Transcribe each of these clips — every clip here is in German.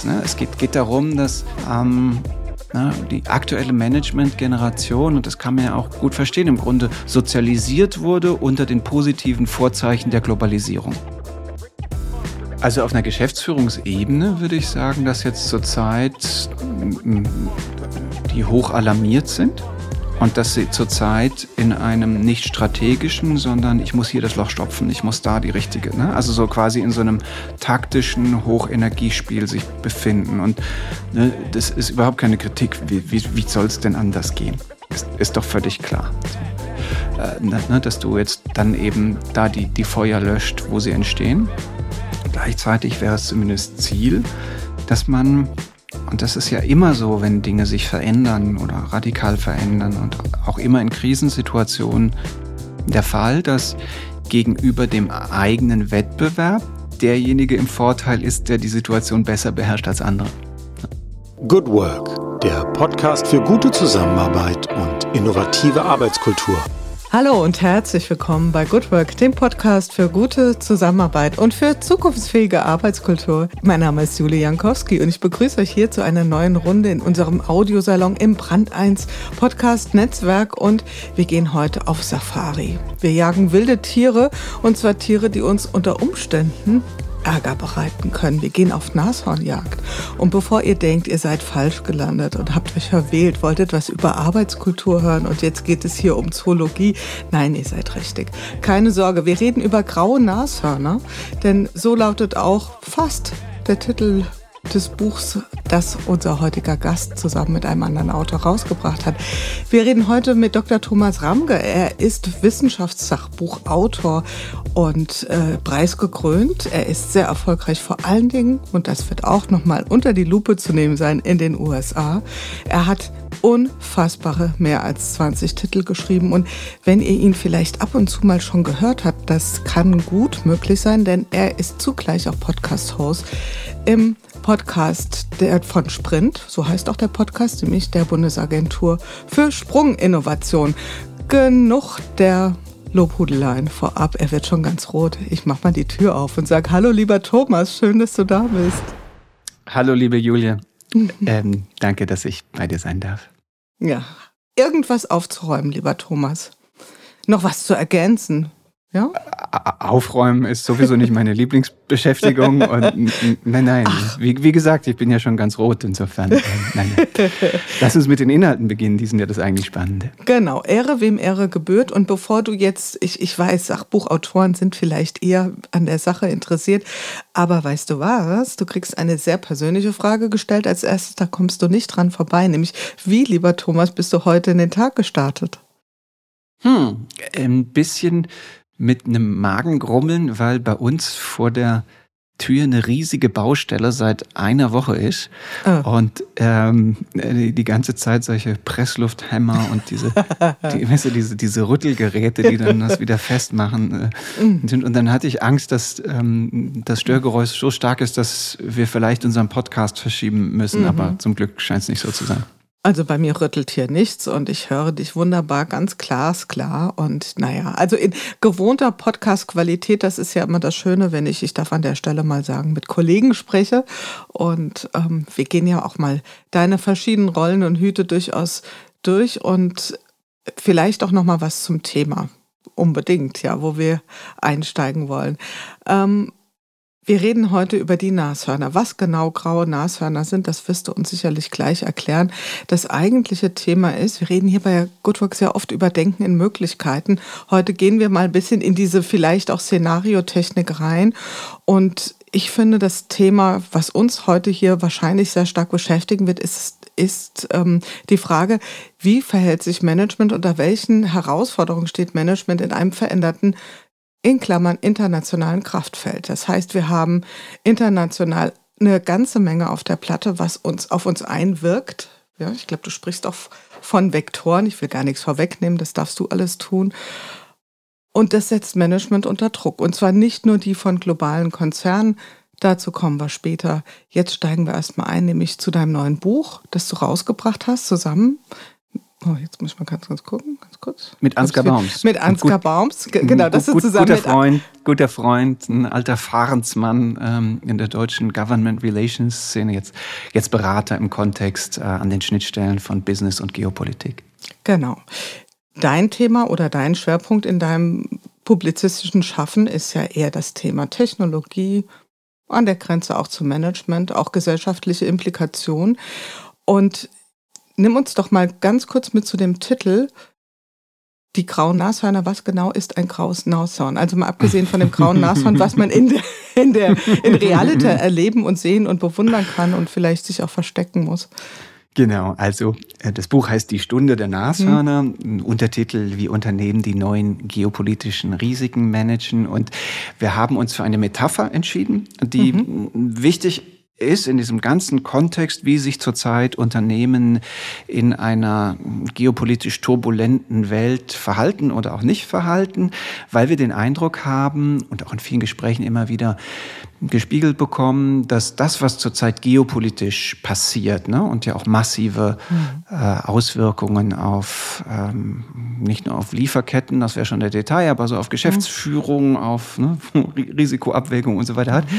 Ne? Es geht darum, dass die aktuelle Management-Generation, und das kann man ja auch gut verstehen, im Grunde sozialisiert wurde unter den positiven Vorzeichen der Globalisierung. Also auf einer Geschäftsführungsebene würde ich sagen, dass jetzt zurzeit die hoch alarmiert sind und dass sie zurzeit in einem nicht strategischen, sondern ich muss hier das Loch stopfen, ich muss da die richtige, ne? Also so quasi in so einem taktischen Hochenergiespiel sich befinden. Und ne, das ist überhaupt keine Kritik. Wie soll es denn anders gehen? Ist doch völlig klar. Dass du jetzt dann eben da die Feuer löscht, wo sie entstehen. Gleichzeitig wäre es zumindest Ziel, dass man, und das ist ja immer so, wenn Dinge sich verändern oder radikal verändern und auch immer in Krisensituationen der Fall, dass gegenüber dem eigenen Wettbewerb derjenige im Vorteil ist, der die Situation besser beherrscht als andere. Good Work, der Podcast für gute Zusammenarbeit und innovative Arbeitskultur. Hallo und herzlich willkommen bei Good Work, dem Podcast für gute Zusammenarbeit und für zukunftsfähige Arbeitskultur. Mein Name ist Julie Jankowski und ich begrüße euch hier zu einer neuen Runde in unserem Audiosalon im Brand 1 Podcast Netzwerk, und wir gehen heute auf Safari. Wir jagen wilde Tiere, und zwar Tiere, die uns unter Umständen Ärger bereiten können. Wir gehen auf Nashornjagd. Und bevor ihr denkt, ihr seid falsch gelandet und habt euch verwählt, wolltet was über Arbeitskultur hören und jetzt geht es hier um Zoologie, nein, ihr seid richtig. Keine Sorge, wir reden über graue Nashörner, denn so lautet auch fast der Titel des Buchs, das unser heutiger Gast zusammen mit einem anderen Autor rausgebracht hat. Wir reden heute mit Dr. Thomas Ramge. Er ist Wissenschaftssachbuchautor und preisgekrönt. Er ist sehr erfolgreich, vor allen Dingen, und das wird auch nochmal unter die Lupe zu nehmen sein, in den USA. Er hat unfassbare mehr als 20 Titel geschrieben, und wenn ihr ihn vielleicht ab und zu mal schon gehört habt, das kann gut möglich sein, denn er ist zugleich auch Podcast-Host im Podcast von Sprint, so heißt auch der Podcast, nämlich der Bundesagentur für Sprunginnovation. Genug der Lobhudeleien vorab, er wird schon ganz rot. Ich mach mal die Tür auf und sage: Hallo lieber Thomas, schön, dass du da bist. Hallo liebe Julia, danke, dass ich bei dir sein darf. Ja, irgendwas aufzuräumen, lieber Thomas. Noch was zu ergänzen? Ja? Aufräumen ist sowieso nicht meine Lieblingsbeschäftigung. Und nein. Wie gesagt, ich bin ja schon ganz rot, insofern. Nein. Lass uns mit den Inhalten beginnen, die sind ja das eigentlich Spannende. Genau, Ehre wem Ehre gebührt. Und bevor du jetzt, ich weiß, Sachbuchautoren sind vielleicht eher an der Sache interessiert, aber weißt du was? Du kriegst eine sehr persönliche Frage gestellt als erstes, da kommst du nicht dran vorbei, nämlich: Wie, lieber Thomas, bist du heute in den Tag gestartet? Ein bisschen mit einem Magengrummeln, weil bei uns vor der Tür eine riesige Baustelle seit einer Woche ist. Und die ganze Zeit solche Presslufthämmer und diese Rüttelgeräte, die dann das wieder festmachen sind. Und dann hatte ich Angst, dass das Störgeräusch so stark ist, dass wir vielleicht unseren Podcast verschieben müssen. Aber zum Glück scheint es nicht so zu sein. Also bei mir rüttelt hier nichts und ich höre dich wunderbar, ganz glasklar. Und naja, also in gewohnter Podcast-Qualität, das ist ja immer das Schöne, wenn ich darf an der Stelle mal sagen, mit Kollegen spreche. Und wir gehen ja auch mal deine verschiedenen Rollen und Hüte durchaus durch und vielleicht auch noch mal was zum Thema. Unbedingt, ja, wo wir einsteigen wollen. Wir reden heute über die Nashörner. Was genau graue Nashörner sind, das wirst du uns sicherlich gleich erklären. Das eigentliche Thema ist, wir reden hier bei Good Work sehr oft über Denken in Möglichkeiten. Heute gehen wir mal ein bisschen in diese vielleicht auch Szenariotechnik rein. Und ich finde, das Thema, was uns heute hier wahrscheinlich sehr stark beschäftigen wird, ist die Frage: Wie verhält sich Management, unter welchen Herausforderungen steht Management in einem veränderten, in Klammern, internationalen Kraftfeld. Das heißt, wir haben international eine ganze Menge auf der Platte, was auf uns einwirkt. Ja, ich glaube, du sprichst auch von Vektoren. Ich will gar nichts vorwegnehmen, das darfst du alles tun. Und das setzt Management unter Druck. Und zwar nicht nur die von globalen Konzernen. Dazu kommen wir später. Jetzt steigen wir erstmal ein, nämlich zu deinem neuen Buch, das du rausgebracht hast, zusammen Oh, jetzt muss ich mal ganz gucken, ganz kurz. Mit Ansgar Baums. Mit Ansgar Baums, genau, das ist zusammen guter Freund, ein alter Fahrensmann in der deutschen Government Relations Szene, jetzt Berater im Kontext an den Schnittstellen von Business und Geopolitik. Genau. Dein Thema oder dein Schwerpunkt in deinem publizistischen Schaffen ist ja eher das Thema Technologie, an der Grenze auch zum Management, auch gesellschaftliche Implikationen. Und nimm uns doch mal ganz kurz mit zu dem Titel, die grauen Nashörner. Was genau ist ein graues Nashorn? Also mal abgesehen von dem grauen Nashorn, was man in Realita erleben und sehen und bewundern kann und vielleicht sich auch verstecken muss. Genau, also das Buch heißt Die Stunde der Nashörner, Untertitel wie Unternehmen die neuen geopolitischen Risiken managen. Und wir haben uns für eine Metapher entschieden, die wichtig ist in diesem ganzen Kontext, wie sich zurzeit Unternehmen in einer geopolitisch turbulenten Welt verhalten oder auch nicht verhalten, weil wir den Eindruck haben und auch in vielen Gesprächen immer wieder gespiegelt bekommen, dass das, was zurzeit geopolitisch passiert, ne, und ja auch massive Auswirkungen auf nicht nur auf Lieferketten, das wäre schon der Detail, aber so auf Geschäftsführung, auf Risikoabwägung und so weiter hat,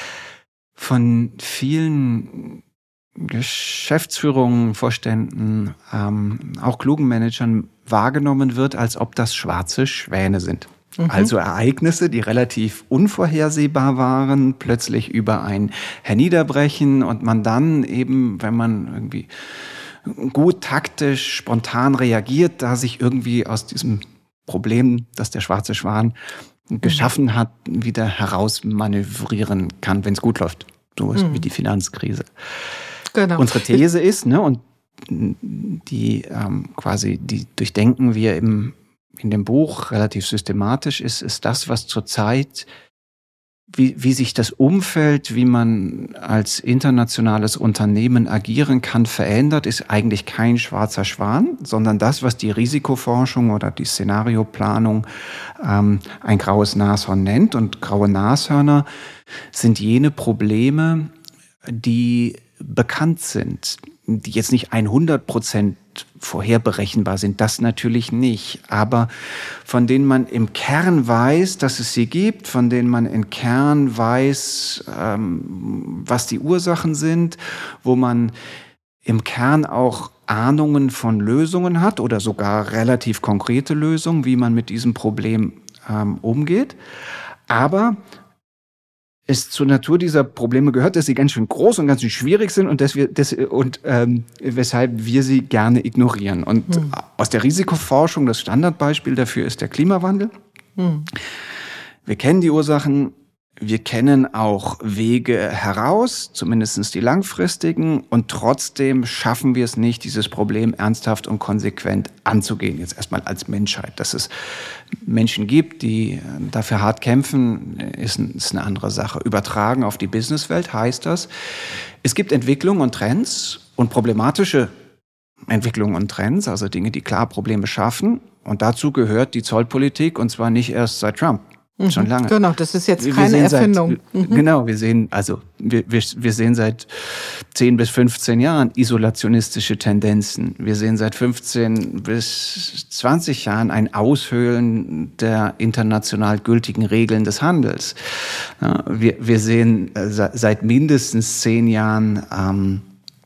von vielen Geschäftsführungen, Vorständen, auch klugen Managern wahrgenommen wird, als ob das schwarze Schwäne sind. Also Ereignisse, die relativ unvorhersehbar waren, plötzlich über ein herniederbrechen und man dann eben, wenn man irgendwie gut taktisch, spontan reagiert, da sich irgendwie aus diesem Problem, das der schwarze Schwan geschaffen hat, wieder herausmanövrieren kann, wenn es gut läuft. So wie die Finanzkrise. Genau. Unsere These ist, ne, und die durchdenken wir in dem Buch relativ systematisch, ist das, was zurzeit, wie sich das Umfeld, wie man als internationales Unternehmen agieren kann, verändert, ist eigentlich kein schwarzer Schwan, sondern das, was die Risikoforschung oder die Szenarioplanung ein graues Nashorn nennt. Und graue Nashörner sind jene Probleme, die bekannt sind, die jetzt nicht 100% vorherberechenbar sind, das natürlich nicht, aber von denen man im Kern weiß, dass es sie gibt, von denen man im Kern weiß, was die Ursachen sind, wo man im Kern auch Ahnungen von Lösungen hat oder sogar relativ konkrete Lösungen, wie man mit diesem Problem umgeht, aber es zur Natur dieser Probleme gehört, dass sie ganz schön groß und ganz schön schwierig sind und weshalb wir sie gerne ignorieren. Und aus der Risikoforschung, das Standardbeispiel dafür ist der Klimawandel. Wir kennen die Ursachen, wir kennen auch Wege heraus, zumindest die langfristigen, und trotzdem schaffen wir es nicht, dieses Problem ernsthaft und konsequent anzugehen. Jetzt erstmal als Menschheit. Dass es Menschen gibt, die dafür hart kämpfen, ist eine andere Sache. Übertragen auf die Businesswelt heißt das, es gibt Entwicklungen und Trends und problematische Entwicklungen und Trends, also Dinge, die klar Probleme schaffen. Und dazu gehört die Zollpolitik, und zwar nicht erst seit Trump. Schon lange. Genau, das ist jetzt keine Erfindung. Genau, wir sehen seit 10 bis 15 Jahren isolationistische Tendenzen. Wir sehen seit 15 bis 20 Jahren ein Aushöhlen der international gültigen Regeln des Handels. Wir sehen seit mindestens 10 Jahren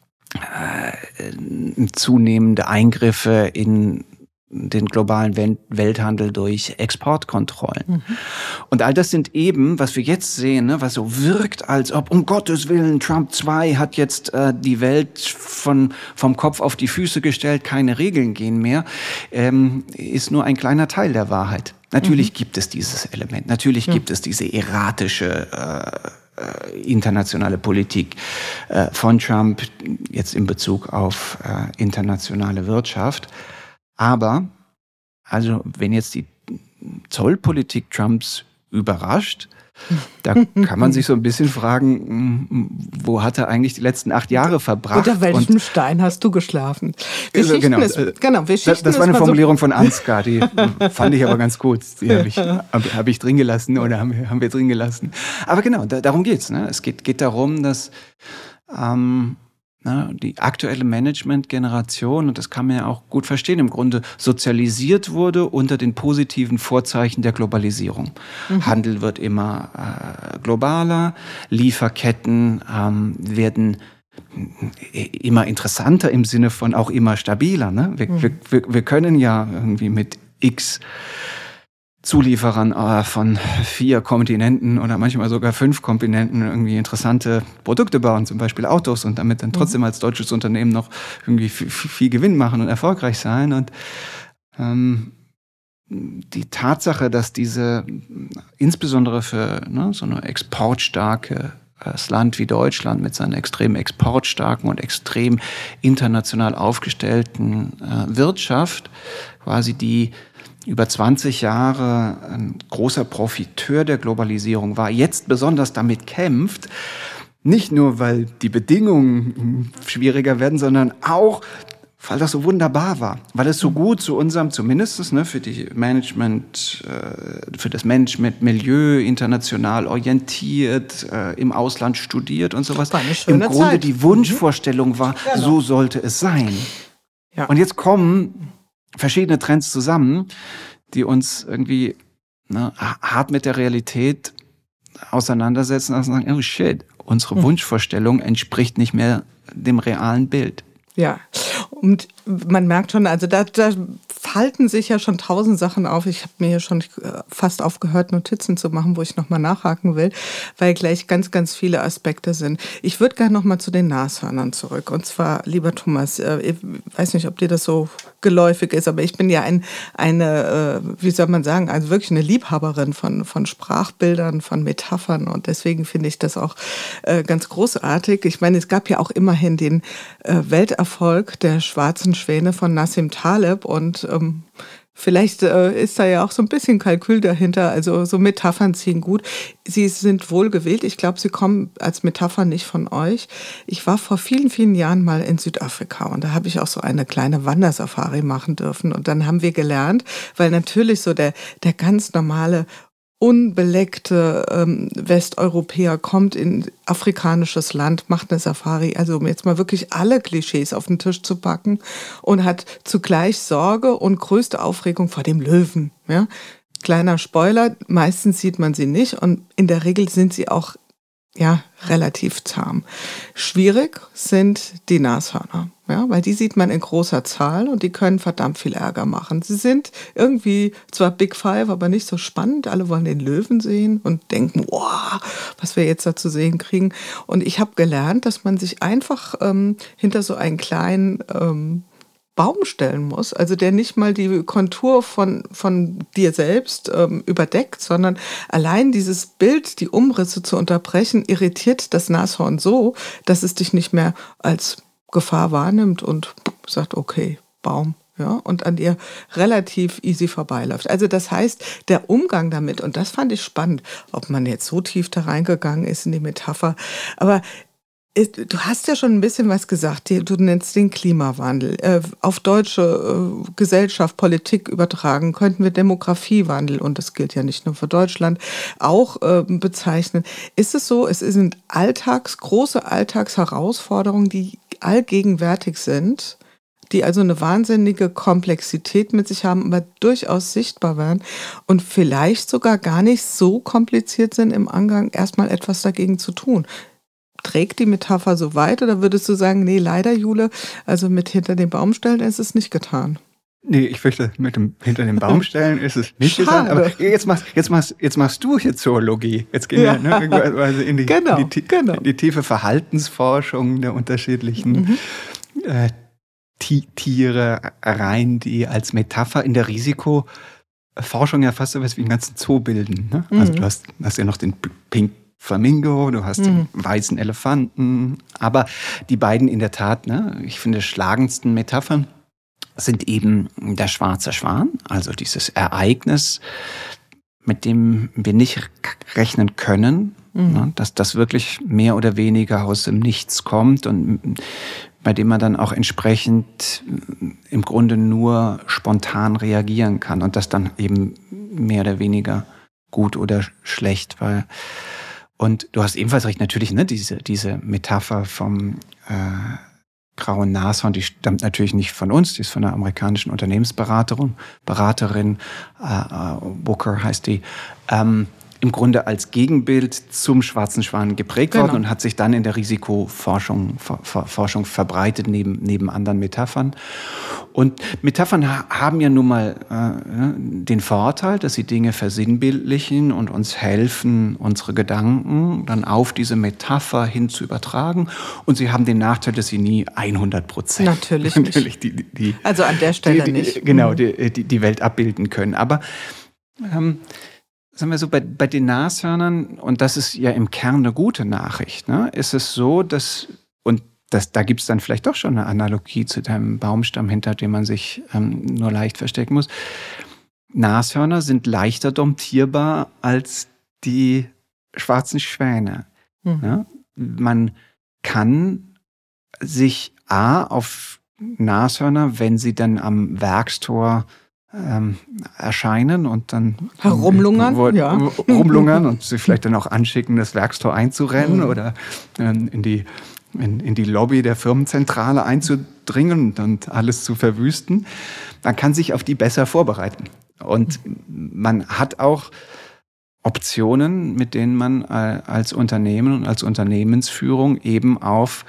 zunehmende Eingriffe in den globalen Welthandel durch Exportkontrollen. Und all das sind eben, was wir jetzt sehen, ne, was so wirkt, als ob, um Gottes Willen, Trump 2 hat jetzt die Welt vom Kopf auf die Füße gestellt, keine Regeln gehen mehr, ist nur ein kleiner Teil der Wahrheit. Natürlich gibt es dieses Element, natürlich gibt es diese erratische internationale Politik von Trump, jetzt in Bezug auf internationale Wirtschaft. Aber, also wenn jetzt die Zollpolitik Trumps überrascht, da kann man sich so ein bisschen fragen, wo hat er eigentlich die letzten 8 Jahre verbracht? Unter welchem Stein hast du geschlafen? Genau, das war eine Formulierung von Ansgar, die fand ich aber ganz gut. Die hab ich drin gelassen oder haben wir drin gelassen. Aber genau, darum geht's. Ne? Es geht darum, dass die aktuelle Management-Generation, und das kann man ja auch gut verstehen, im Grunde sozialisiert wurde unter den positiven Vorzeichen der Globalisierung. Handel wird immer globaler, Lieferketten werden immer interessanter im Sinne von auch immer stabiler. Ne? Wir können ja irgendwie mit X Zulieferern von 4 Kontinenten oder manchmal sogar 5 Kontinenten irgendwie interessante Produkte bauen, zum Beispiel Autos, und damit dann trotzdem als deutsches Unternehmen noch irgendwie viel Gewinn machen und erfolgreich sein. Und die Tatsache, dass diese insbesondere für so eine exportstarke Land wie Deutschland mit seiner extrem exportstarken und extrem international aufgestellten Wirtschaft quasi die über 20 Jahre ein großer Profiteur der Globalisierung war, jetzt besonders damit kämpft, nicht nur, weil die Bedingungen schwieriger werden, sondern auch, weil das so wunderbar war, weil es so gut zu unserem, zumindest für das Management-Milieu international orientiert, im Ausland studiert und sowas, im Grunde Zeit. Die Wunschvorstellung war, so sollte es sein. Ja. Und jetzt kommen verschiedene Trends zusammen, die uns irgendwie hart mit der Realität auseinandersetzen und sagen, oh shit, unsere Wunschvorstellung entspricht nicht mehr dem realen Bild. Ja, und man merkt schon, also da falten sich ja schon 1000 Sachen auf. Ich habe mir hier schon fast aufgehört, Notizen zu machen, wo ich nochmal nachhaken will, weil gleich ganz, ganz viele Aspekte sind. Ich würde gerne nochmal zu den Nashörnern zurück. Und zwar, lieber Thomas, ich weiß nicht, ob dir das so geläufig ist, aber ich bin ja eine, wie soll man sagen, also wirklich eine Liebhaberin von Sprachbildern, von Metaphern, und deswegen finde ich das auch ganz großartig. Ich meine, es gab ja auch immerhin den Welterfolg der schwarzen Schwäne von Nassim Taleb, und vielleicht ist da ja auch so ein bisschen Kalkül dahinter, also so Metaphern ziehen gut. Sie sind wohl gewählt, ich glaube, sie kommen als Metapher nicht von euch. Ich war vor vielen, vielen Jahren mal in Südafrika, und da habe ich auch so eine kleine Wandersafari machen dürfen, und dann haben wir gelernt, weil natürlich so der ganz normale unbeleckte Westeuropäer kommt in afrikanisches Land, macht eine Safari, also um jetzt mal wirklich alle Klischees auf den Tisch zu packen, und hat zugleich Sorge und größte Aufregung vor dem Löwen. Ja? Kleiner Spoiler, meistens sieht man sie nicht, und in der Regel sind sie auch relativ zahm. Schwierig sind die Nashörner, weil die sieht man in großer Zahl und die können verdammt viel Ärger machen. Sie sind irgendwie zwar Big Five, aber nicht so spannend. Alle wollen den Löwen sehen und denken, wow, was wir jetzt da zu sehen kriegen. Und ich habe gelernt, dass man sich einfach hinter so einen kleinen Baum stellen muss, also der nicht mal die Kontur von dir selbst überdeckt, sondern allein dieses Bild, die Umrisse zu unterbrechen, irritiert das Nashorn so, dass es dich nicht mehr als Gefahr wahrnimmt und sagt, okay, Baum. Ja, und an ihr relativ easy vorbeiläuft. Also das heißt, der Umgang damit, und das fand ich spannend, ob man jetzt so tief da reingegangen ist in die Metapher, aber du hast ja schon ein bisschen was gesagt, du nennst den Klimawandel. Auf deutsche Gesellschaft, Politik übertragen, könnten wir Demografiewandel, und das gilt ja nicht nur für Deutschland, auch bezeichnen. Ist es so, es sind große Alltagsherausforderungen, die allgegenwärtig sind, die also eine wahnsinnige Komplexität mit sich haben, aber durchaus sichtbar werden und vielleicht sogar gar nicht so kompliziert sind im Angang, erstmal etwas dagegen zu tun. Trägt die Metapher so weit, oder würdest du sagen, nee, leider, Jule, also mit hinter den Baum stellen ist es nicht getan? Nee, ich fürchte, mit dem hinter den Baum stellen ist es nicht getan. Aber jetzt machst du hier Zoologie. Jetzt gehen wir also in die tiefe Verhaltensforschung der unterschiedlichen Tiere rein, die als Metapher in der Risikoforschung ja fast so was wie einen ganzen Zoo bilden. Ne? Also du hast ja noch den Pink Flamingo, du hast den weißen Elefanten, aber die beiden in der Tat, ich finde, schlagendsten Metaphern sind eben der schwarze Schwan, also dieses Ereignis, mit dem wir nicht rechnen können, dass das wirklich mehr oder weniger aus dem Nichts kommt und bei dem man dann auch entsprechend im Grunde nur spontan reagieren kann und das dann eben mehr oder weniger gut oder schlecht war. Und du hast ebenfalls recht, natürlich, diese Metapher vom graue Nashorn, die stammt natürlich nicht von uns, die ist von einer amerikanischen Unternehmensberaterin, Booker heißt die, im Grunde als Gegenbild zum schwarzen Schwan geprägt worden und hat sich dann in der Risikoforschung verbreitet neben anderen Metaphern. Und Metaphern haben ja nun mal den Vorteil, dass sie Dinge versinnbildlichen und uns helfen, unsere Gedanken dann auf diese Metapher hin zu übertragen. Und sie haben den Nachteil, dass sie nie 100% natürlich nicht. Also an der Stelle nicht. Genau, die Welt abbilden können. Aber sagen wir so, bei den Nashörnern, und das ist ja im Kern eine gute Nachricht, ne, ist es so, da gibt es dann vielleicht doch schon eine Analogie zu deinem Baumstamm, hinter dem man sich nur leicht verstecken muss. Nashörner sind leichter domptierbar als die schwarzen Schwäne. Ne? Man kann sich auf Nashörner, wenn sie dann am Werkstor erscheinen und dann herumlungern, rumlungern und sie vielleicht dann auch anschicken, das Werkstor einzurennen oder in die Lobby der Firmenzentrale einzudringen und alles zu verwüsten. Man kann sich auf die besser vorbereiten. Und man hat auch Optionen, mit denen man als Unternehmen und als Unternehmensführung eben auf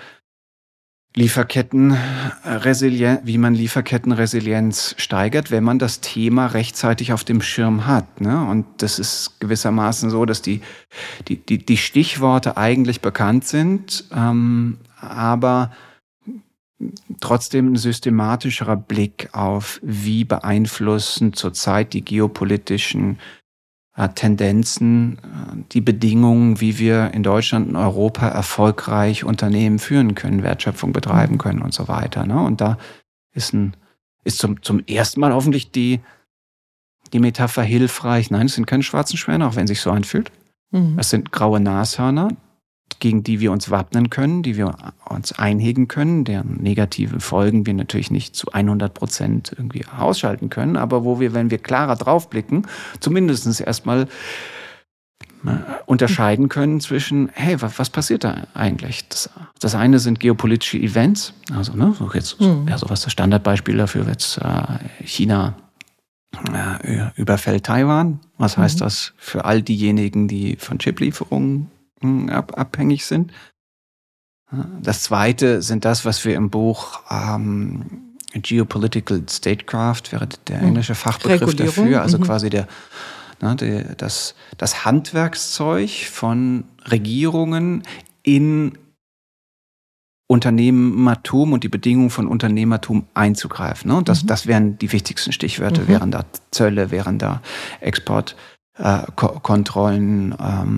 wie man Lieferkettenresilienz steigert, wenn man das Thema rechtzeitig auf dem Schirm hat. Ne? Und das ist gewissermaßen so, dass die Stichworte eigentlich bekannt sind, aber trotzdem ein systematischerer Blick auf, wie beeinflussen zurzeit die geopolitischen Tendenzen, die Bedingungen, wie wir in Deutschland und Europa erfolgreich Unternehmen führen können, Wertschöpfung betreiben können und so weiter. Ne? Und da ist zum ersten Mal hoffentlich die Metapher hilfreich. Nein, es sind keine schwarzen Schwäne, auch wenn es sich so anfühlt. Es sind graue Nashörner, gegen die wir uns wappnen können, die wir uns einhegen können, deren negative Folgen wir natürlich nicht zu 100% irgendwie ausschalten können, aber wo wir, wenn wir klarer draufblicken, zumindest erstmal unterscheiden können zwischen, hey, was passiert da eigentlich? Das eine sind geopolitische Events, also so jetzt sowas das Standardbeispiel dafür, jetzt China überfällt Taiwan. Was heißt das für all diejenigen, die von Chiplieferungen abhängig sind? Das zweite sind das, was wir im Buch Geopolitical Statecraft, wäre der englische Fachbegriff dafür, also quasi das Handwerkszeug von Regierungen in Unternehmertum und die Bedingungen von Unternehmertum einzugreifen. Ne? Und das wären die wichtigsten Stichwörter, wären da Zölle, wären da Exportkontrollen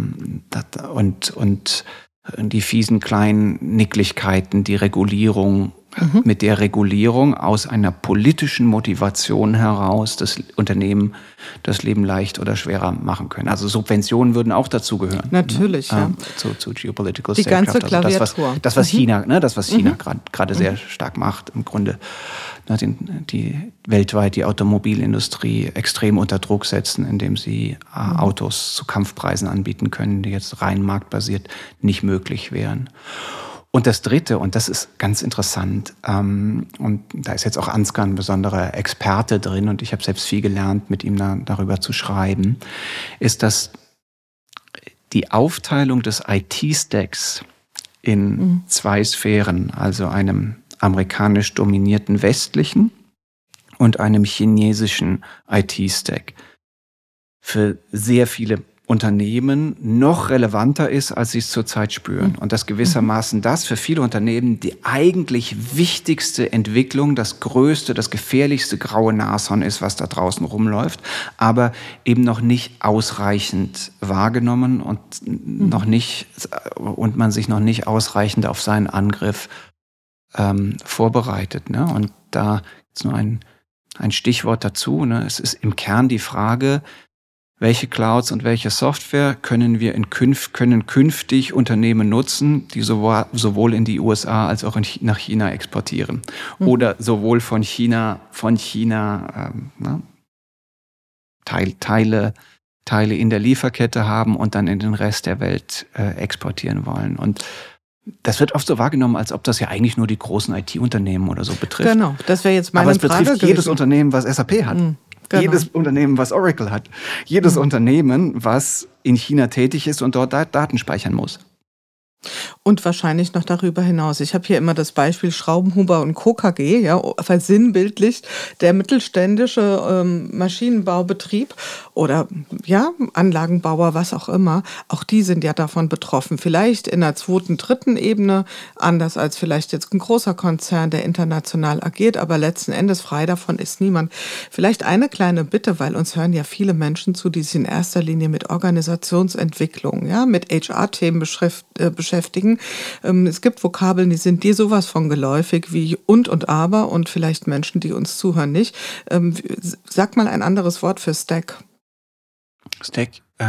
und die fiesen kleinen Nicklichkeiten, die Regulierung, mit der Regulierung aus einer politischen Motivation heraus das Unternehmen das Leben leicht oder schwerer machen können. Also Subventionen würden auch dazu gehören. Natürlich, zu Geopolitical die Statecraft. ganze Klaviatur. Also das, was China gerade sehr stark macht, im Grunde die weltweit die Automobilindustrie extrem unter Druck setzen, indem sie Autos zu Kampfpreisen anbieten können, die jetzt rein marktbasiert nicht möglich wären. Und das Dritte, und das ist ganz interessant, und da ist jetzt auch Ansgar ein besonderer Experte drin, und ich habe selbst viel gelernt, mit ihm darüber zu schreiben, ist, dass die Aufteilung des IT-Stacks in zwei Sphären, also einem amerikanisch dominierten westlichen und einem chinesischen IT-Stack, für sehr viele Unternehmen noch relevanter ist, als sie es zurzeit spüren. Und das gewissermaßen das für viele Unternehmen die eigentlich wichtigste Entwicklung, das größte, das gefährlichste graue Nashorn ist, was da draußen rumläuft, aber eben noch nicht ausreichend wahrgenommen und man sich noch nicht ausreichend auf seinen Angriff vorbereitet. Ne? Und da ist nur ein Stichwort dazu. Ne? Es ist im Kern die Frage, welche Clouds und welche Software können künftig Unternehmen nutzen, die sowohl in die USA als auch nach China exportieren. Oder sowohl von China Teile in der Lieferkette haben und dann in den Rest der Welt exportieren wollen. Und Das wird oft so wahrgenommen, als ob das ja eigentlich nur die großen IT-Unternehmen oder so betrifft. Genau, das wäre jetzt meine Frage Aber es betrifft jedes Unternehmen, was SAP hat. Genau. Jedes Unternehmen, was Oracle hat. Jedes Unternehmen, was in China tätig ist und dort Daten speichern muss. Und wahrscheinlich noch darüber hinaus. Ich habe hier immer das Beispiel Schraubenhuber und Co. KG, ja, versinnbildlicht der mittelständische Maschinenbaubetrieb oder ja, Anlagenbauer, was auch immer. Auch die sind ja davon betroffen. Vielleicht in der zweiten, dritten Ebene, anders als vielleicht jetzt ein großer Konzern, der international agiert, aber letzten Endes frei davon ist niemand. Vielleicht eine kleine Bitte, weil uns hören ja viele Menschen zu, die sich in erster Linie mit Organisationsentwicklung, ja, mit HR-Themen beschäftigen. Es gibt Vokabeln, die sind dir sowas von geläufig wie und aber und vielleicht Menschen, die uns zuhören, nicht. Sag mal ein anderes Wort für Stack. Stack?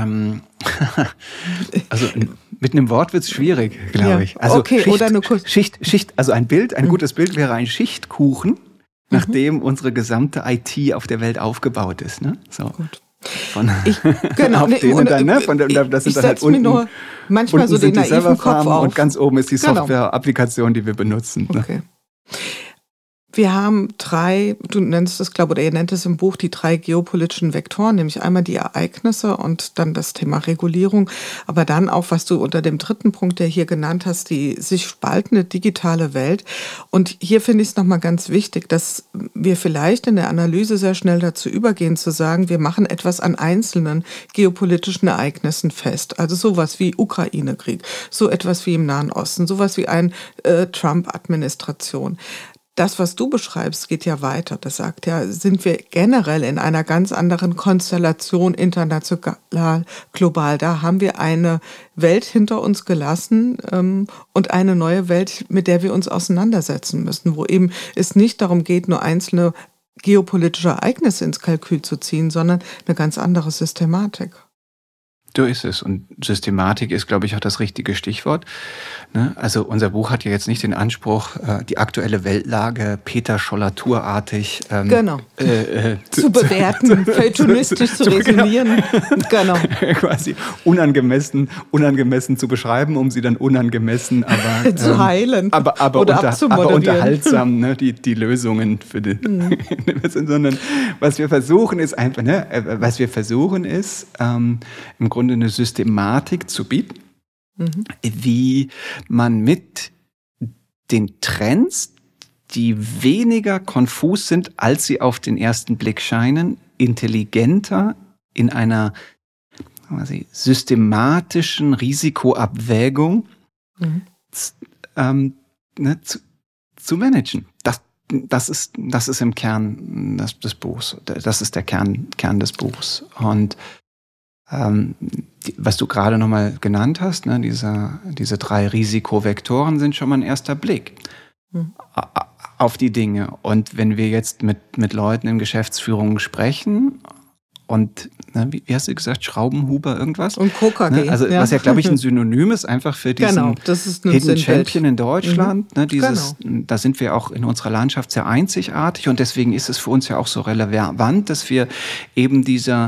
Also mit einem Wort wird es schwierig, glaube ich. Also okay, Schicht, oder eine Schicht, also ein gutes Bild wäre ein Schichtkuchen, nachdem unsere gesamte IT auf der Welt aufgebaut ist. Ne? So. Gut. Genau, das sind dann halt unten, nur manchmal so den naiven Kopf auf. Und ganz oben ist die Software-Applikation, die wir benutzen. Okay. Wir haben du nennst es, glaube ich, oder ihr nennt es im Buch die 3 geopolitischen Vektoren, nämlich einmal die Ereignisse und dann das Thema Regulierung, aber dann auch, was du unter dem dritten Punkt, der hier genannt hast, die sich spaltende digitale Welt. Und hier finde ich es nochmal ganz wichtig, dass wir vielleicht in der Analyse sehr schnell dazu übergehen, zu sagen, wir machen etwas an einzelnen geopolitischen Ereignissen fest. Also sowas wie Ukraine-Krieg, so etwas wie im Nahen Osten, sowas wie eine Trump-Administration. Das, was du beschreibst, geht ja weiter. Das sagt ja, sind wir generell in einer ganz anderen Konstellation international, global. Da haben wir eine Welt hinter uns gelassen und eine neue Welt, mit der wir uns auseinandersetzen müssen, wo eben es nicht darum geht, nur einzelne geopolitische Ereignisse ins Kalkül zu ziehen, sondern eine ganz andere Systematik. So ist es. Und Systematik ist, glaube ich, auch das richtige Stichwort. Also unser Buch hat ja jetzt nicht den Anspruch, die aktuelle Weltlage Peter Schollatur-artig zu bewerten, feuilletonistisch zu resümieren. Genau. Quasi unangemessen zu beschreiben, um sie dann unangemessen zu heilen aber unterhaltsam, ne, die Lösungen für die. Sondern was wir versuchen ist einfach, im Grunde eine Systematik zu bieten, wie man mit den Trends, die weniger konfus sind, als sie auf den ersten Blick scheinen, intelligenter in einer systematischen Risikoabwägung zu managen. Das ist im Kern des Buchs. Das ist der Kern des Buchs. Und was du gerade nochmal genannt hast, ne, diese 3 Risikovektoren sind schon mal ein erster Blick auf die Dinge. Und wenn wir jetzt mit Leuten in Geschäftsführungen sprechen und, wie hast du gesagt, Schraubenhuber irgendwas? Und KKG. Ne, also was ja, glaube ich, ein Synonym ist einfach für diesen Hidden Champion in Deutschland. Ne, da sind wir auch in unserer Landschaft sehr einzigartig und deswegen ist es für uns ja auch so relevant, dass wir eben diese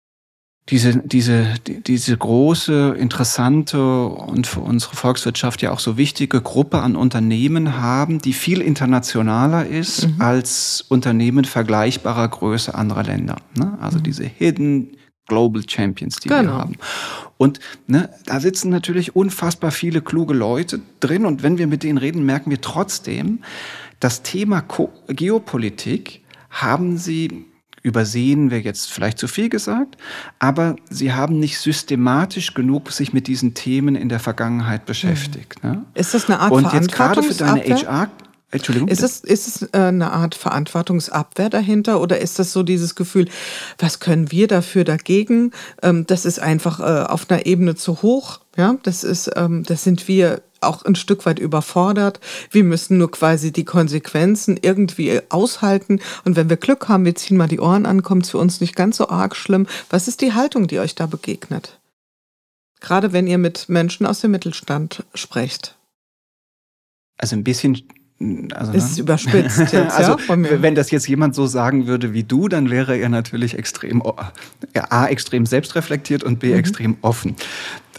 große, interessante und für unsere Volkswirtschaft ja auch so wichtige Gruppe an Unternehmen haben, die viel internationaler ist als Unternehmen vergleichbarer Größe anderer Länder. Ne? Also diese Hidden Global Champions, die wir haben. Und da sitzen natürlich unfassbar viele kluge Leute drin und wenn wir mit denen reden, merken wir trotzdem, das Thema Geopolitik haben sie übersehen, wäre jetzt vielleicht zu viel gesagt, aber sie haben nicht systematisch genug sich mit diesen Themen in der Vergangenheit beschäftigt. Ne? Ist das eine Art Und jetzt gerade für deine HR... Entschuldigung. Ist es eine Art Verantwortungsabwehr dahinter oder ist das so dieses Gefühl, was können wir dagegen? Das ist einfach auf einer Ebene zu hoch. Ja, das sind wir auch ein Stück weit überfordert. Wir müssen nur quasi die Konsequenzen irgendwie aushalten. Und wenn wir Glück haben, wir ziehen mal die Ohren an, kommt es für uns nicht ganz so arg schlimm. Was ist die Haltung, die euch da begegnet? Gerade wenn ihr mit Menschen aus dem Mittelstand sprecht. Also ein bisschen... ist überspitzt jetzt, also, von mir. Wenn das jetzt jemand so sagen würde wie du, dann wäre er natürlich extrem selbstreflektiert und B, extrem offen.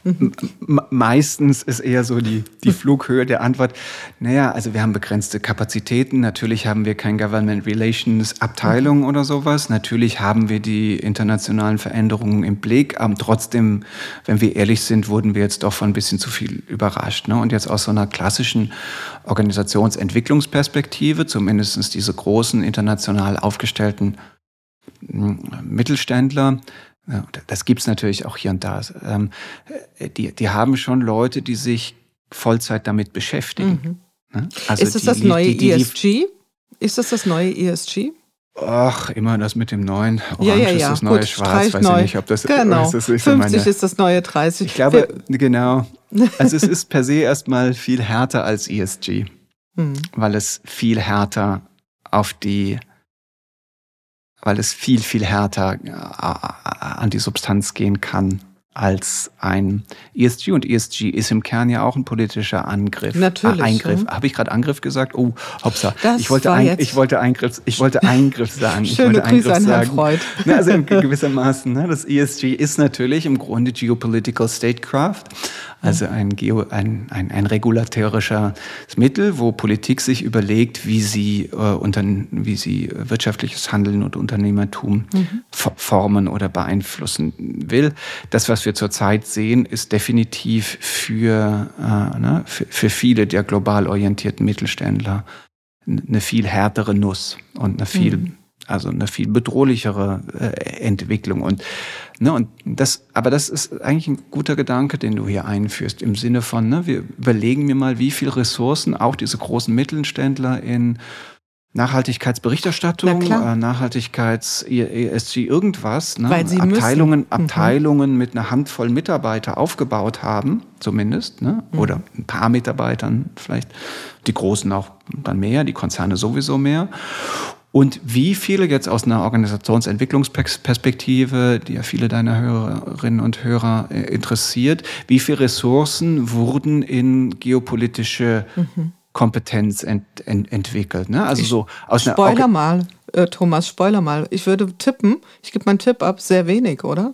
Meistens ist eher so die Flughöhe der Antwort, naja, also wir haben begrenzte Kapazitäten, natürlich haben wir kein Government Relations Abteilung oder sowas, natürlich haben wir die internationalen Veränderungen im Blick, aber trotzdem, wenn wir ehrlich sind, wurden wir jetzt doch von ein bisschen zu viel überrascht. Ne? Und jetzt aus so einer klassischen Organisationsentwicklungsperspektive, zumindest diese großen international aufgestellten Mittelständler, das gibt es natürlich auch hier und da. Die haben schon Leute, die sich Vollzeit damit beschäftigen. Also ist das das neue ESG? Ist das neue ESG? Ach, immer das mit dem Neuen. Orange ist das neue Schwarz. Weiß ich nicht, ob das genau. Das ist 50 ist das neue 30. Ich glaube, genau. Also es ist per se erstmal viel härter als ESG, weil es viel härter weil es viel, viel härter an die Substanz gehen kann als ein ESG. Und ESG ist im Kern ja auch ein politischer Angriff. Natürlich. Eingriff. Habe ich gerade Angriff gesagt? Oh, hoppsa. Ich wollte Eingriff sagen. Schöne Grüße an Herrn Freud. Also gewissermaßen, das ESG ist natürlich im Grunde Geopolitical Statecraft. Also ein regulatorisches Mittel, wo Politik sich überlegt, wie sie wirtschaftliches Handeln und Unternehmertum formen oder beeinflussen will. Das, was wir zurzeit sehen, ist definitiv für viele der global orientierten Mittelständler eine viel härtere Nuss und eine viel bedrohlichere Entwicklung. Aber das ist eigentlich ein guter Gedanke, den du hier einführst, im Sinne von, wir überlegen mir mal, wie viele Ressourcen auch diese großen Mittelständler in Nachhaltigkeitsberichterstattung, ESG irgendwas, weil sie Abteilungen mit einer Handvoll Mitarbeiter aufgebaut haben, zumindest, oder ein paar Mitarbeitern vielleicht, die Großen auch dann mehr, die Konzerne sowieso mehr. Und wie viele jetzt aus einer Organisationsentwicklungsperspektive, die ja viele deiner Hörerinnen und Hörer interessiert, wie viele Ressourcen wurden in geopolitische Kompetenz entwickelt? Ne? Also so aus Spoiler mal, Thomas, spoiler mal. Ich würde tippen, ich gebe meinen Tipp ab, sehr wenig, oder?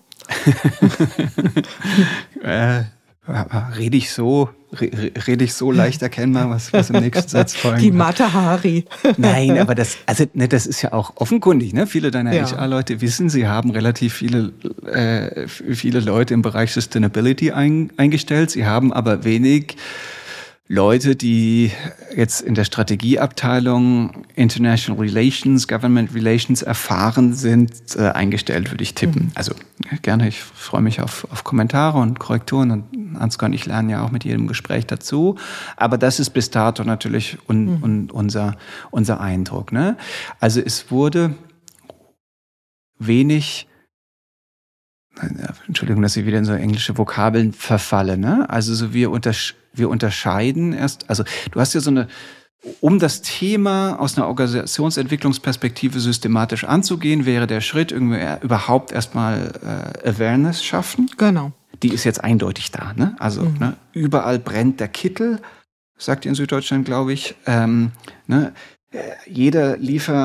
Rede ich so leicht erkennbar, was im nächsten Satz folgt. Die Mata-Hari. Nein, aber das ist ja auch offenkundig. Ne? Viele deiner HR-Leute wissen, sie haben relativ viele Leute im Bereich Sustainability eingestellt. Sie haben aber wenig Leute, die jetzt in der Strategieabteilung International Relations, Government Relations erfahren sind, eingestellt, würde ich tippen. Also gerne, ich freue mich auf Kommentare und Korrekturen und Ansgar und ich lernen ja auch mit jedem Gespräch dazu. Aber das ist bis dato natürlich unser Eindruck. Ne? Also es wurde wenig, Entschuldigung, dass ich wieder in so englische Vokabeln verfalle. Ne? Also so wir unterscheiden erst, also du hast ja um das Thema aus einer Organisationsentwicklungsperspektive systematisch anzugehen, wäre der Schritt überhaupt erstmal Awareness schaffen. Genau. Die ist jetzt eindeutig da. Ne? Also überall brennt der Kittel, sagt ihr in Süddeutschland, glaube ich. Jeder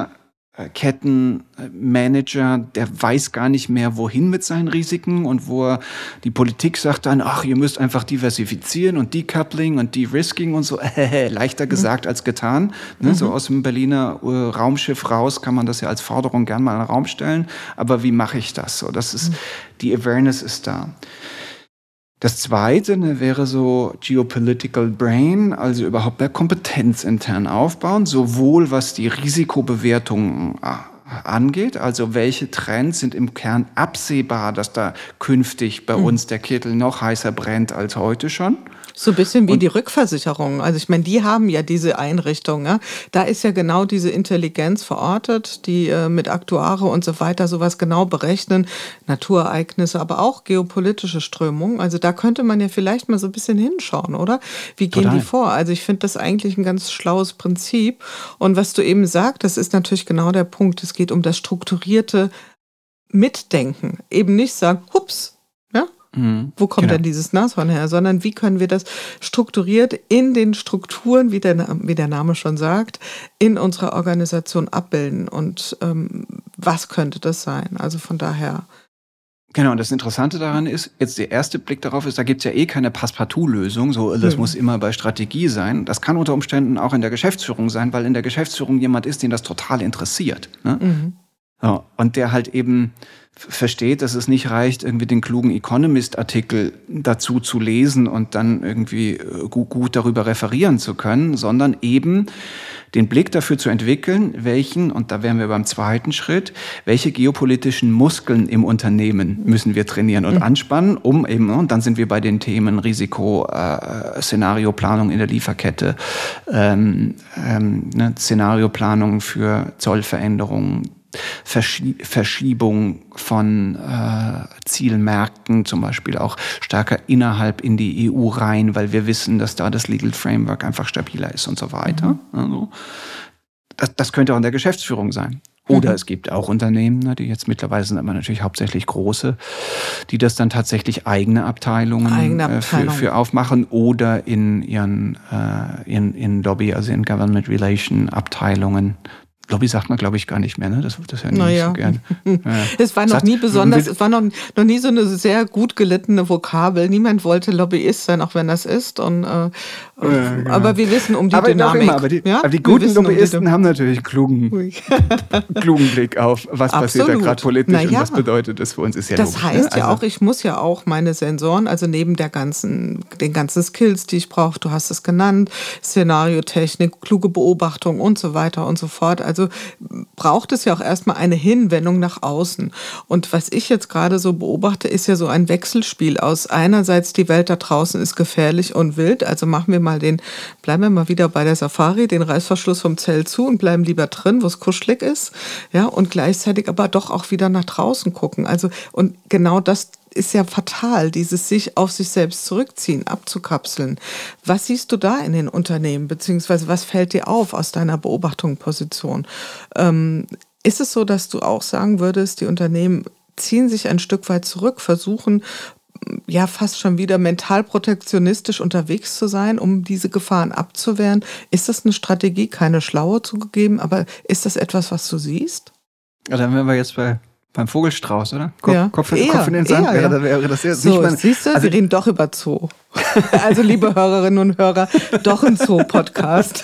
Lieferkettenmanager, der weiß gar nicht mehr, wohin mit seinen Risiken und die Politik sagt dann, ihr müsst einfach diversifizieren und Decoupling und De-Risking und so. Leichter gesagt als getan. Ne? So aus dem Berliner Raumschiff raus kann man das ja als Forderung gern mal in den Raum stellen. Aber wie mache ich das? So, die Awareness ist da. Das Zweite wäre so Geopolitical Brain, also überhaupt mehr Kompetenz intern aufbauen, sowohl was die Risikobewertung angeht, also welche Trends sind im Kern absehbar, dass da künftig bei uns der Kittel noch heißer brennt als heute schon. So ein bisschen wie die Rückversicherung. Also ich meine, die haben ja diese Einrichtung. Ja? Da ist ja genau diese Intelligenz verortet, die mit Aktuare und so weiter sowas genau berechnen. Naturereignisse, aber auch geopolitische Strömungen. Also da könnte man ja vielleicht mal so ein bisschen hinschauen, oder? Wie gehen die vor? Also ich finde das eigentlich ein ganz schlaues Prinzip. Und was du eben sagst, das ist natürlich genau der Punkt. Es geht um das strukturierte Mitdenken. Eben nicht sagen, hups, ja? Wo kommt denn dieses Nashorn her? Sondern wie können wir das strukturiert in den Strukturen, wie der Name schon sagt, in unserer Organisation abbilden und was könnte das sein? Also von daher Genau, und das Interessante daran ist, jetzt der erste Blick darauf ist, da gibt's ja keine Passepartout-Lösung, so das muss immer bei Strategie sein. Das kann unter Umständen auch in der Geschäftsführung sein, weil in der Geschäftsführung jemand ist, den das total interessiert. Ne? So, und der halt eben versteht, dass es nicht reicht, irgendwie den klugen Economist-Artikel dazu zu lesen und dann irgendwie gut darüber referieren zu können, sondern eben den Blick dafür zu entwickeln, und da wären wir beim zweiten Schritt, welche geopolitischen Muskeln im Unternehmen müssen wir trainieren und anspannen, und dann sind wir bei den Themen Risiko, Szenarioplanung in der Lieferkette, Szenarioplanung für Zollveränderungen, Verschiebung von Zielmärkten, zum Beispiel auch stärker innerhalb in die EU rein, weil wir wissen, dass da das Legal Framework einfach stabiler ist und so weiter. Also, das könnte auch in der Geschäftsführung sein. Oder es gibt auch Unternehmen, die jetzt mittlerweile sind aber natürlich hauptsächlich große, die das dann tatsächlich eigene Abteilungen für aufmachen oder in ihren in Lobby, also in Government Relation Abteilungen. Lobby sagt man, glaube ich, gar nicht mehr, ne? Das hören die nicht so gern. Es war noch nie besonders, es war noch nie so eine sehr gut gelittene Vokabel. Niemand wollte Lobbyist sein, auch wenn das ist. Und, genau. Aber wir wissen um die Dynamik. Aber die guten Lobbyisten haben natürlich einen klugen Blick auf, was passiert da gerade politisch und was bedeutet das für uns, ist ja das logisch. Das heißt ja auch, ich muss ja auch meine Sensoren, also neben den ganzen Skills, die ich brauche, du hast es genannt, Szenariotechnik, kluge Beobachtung und so weiter und so fort. Also braucht es ja auch erstmal eine Hinwendung nach außen. Und was ich jetzt gerade so beobachte, ist ja so ein Wechselspiel aus einerseits die Welt da draußen ist gefährlich und wild, also bleiben wir mal wieder bei der Safari, den Reißverschluss vom Zelt zu und bleiben lieber drin, wo es kuschelig ist, ja, und gleichzeitig aber doch auch wieder nach draußen gucken. Also, und genau das ist ja fatal, dieses sich auf sich selbst zurückziehen, abzukapseln. Was siehst du da in den Unternehmen, beziehungsweise was fällt dir auf aus deiner Beobachtungsposition? Ist es so, dass du auch sagen würdest, die Unternehmen ziehen sich ein Stück weit zurück, versuchen ja fast schon wieder mental protektionistisch unterwegs zu sein, um diese Gefahren abzuwehren? Ist das eine Strategie, keine schlaue zugegeben, aber ist das etwas, was du siehst? Ja, dann wären wir jetzt beim Vogelstrauß, oder? Kopf in den Sand wäre das sehr... So, siehst du, wir reden doch über Zoo. Also, liebe Hörerinnen und Hörer, doch ein Zoo-Podcast.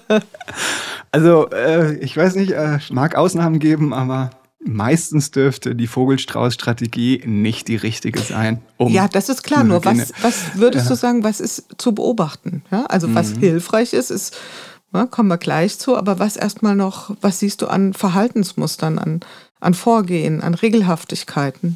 Also, ich weiß nicht, mag Ausnahmen geben, aber meistens dürfte die Vogelstrauß-Strategie nicht die richtige sein. Ja, das ist klar. Nur was würdest du sagen, was ist zu beobachten? Ja, also was hilfreich ist, kommen wir gleich zu, aber was siehst du an Verhaltensmustern, an Vorgehen, an Regelhaftigkeiten?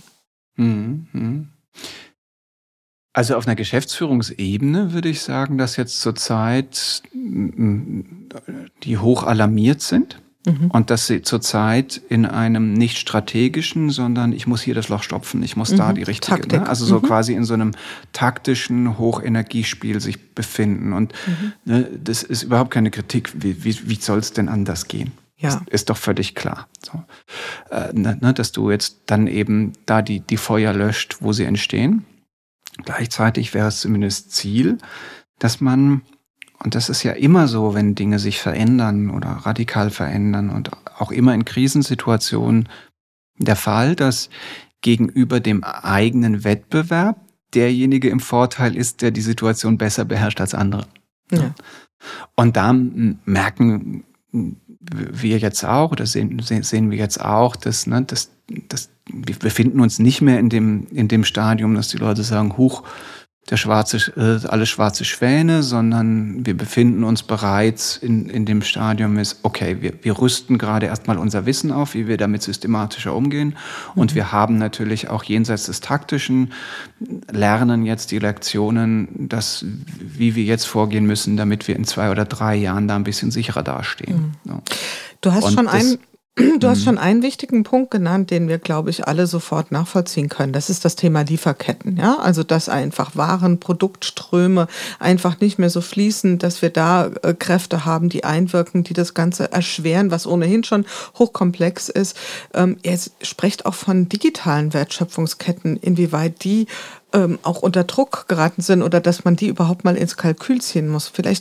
Also auf einer Geschäftsführungsebene würde ich sagen, dass jetzt zurzeit die hoch alarmiert sind und dass sie zurzeit in einem nicht strategischen, sondern ich muss hier das Loch stopfen, ich muss da die richtige, Taktik. Ne? Also so quasi in so einem taktischen Hochenergiespiel sich befinden. Und das ist überhaupt keine Kritik. Wie soll es denn anders gehen? Ja. Ist doch völlig klar. So. Dass du jetzt dann eben da die Feuer löscht, wo sie entstehen. Gleichzeitig wäre es zumindest Ziel, dass man, und das ist ja immer so, wenn Dinge sich verändern oder radikal verändern und auch immer in Krisensituationen der Fall, dass gegenüber dem eigenen Wettbewerb derjenige im Vorteil ist, der die Situation besser beherrscht als andere. Ja. Und da merken wir jetzt auch, oder sehen wir jetzt auch, dass wir befinden uns nicht mehr in dem Stadium, dass die Leute sagen, huch, alle schwarze Schwäne, sondern wir befinden uns bereits in dem Stadium ist, okay, wir rüsten gerade erstmal unser Wissen auf, wie wir damit systematischer umgehen. Und wir haben natürlich auch jenseits des Taktischen, lernen jetzt die Lektionen, wie wir jetzt vorgehen müssen, damit wir in 2 oder 3 Jahren da ein bisschen sicherer dastehen. So. Du hast schon einen wichtigen Punkt genannt, den wir, glaube ich, alle sofort nachvollziehen können. Das ist das Thema Lieferketten. Ja? Also, dass einfach Waren, Produktströme einfach nicht mehr so fließen, dass wir da Kräfte haben, die einwirken, die das Ganze erschweren, was ohnehin schon hochkomplex ist. Ihr sprecht auch von digitalen Wertschöpfungsketten, inwieweit die auch unter Druck geraten sind oder dass man die überhaupt mal ins Kalkül ziehen muss. Vielleicht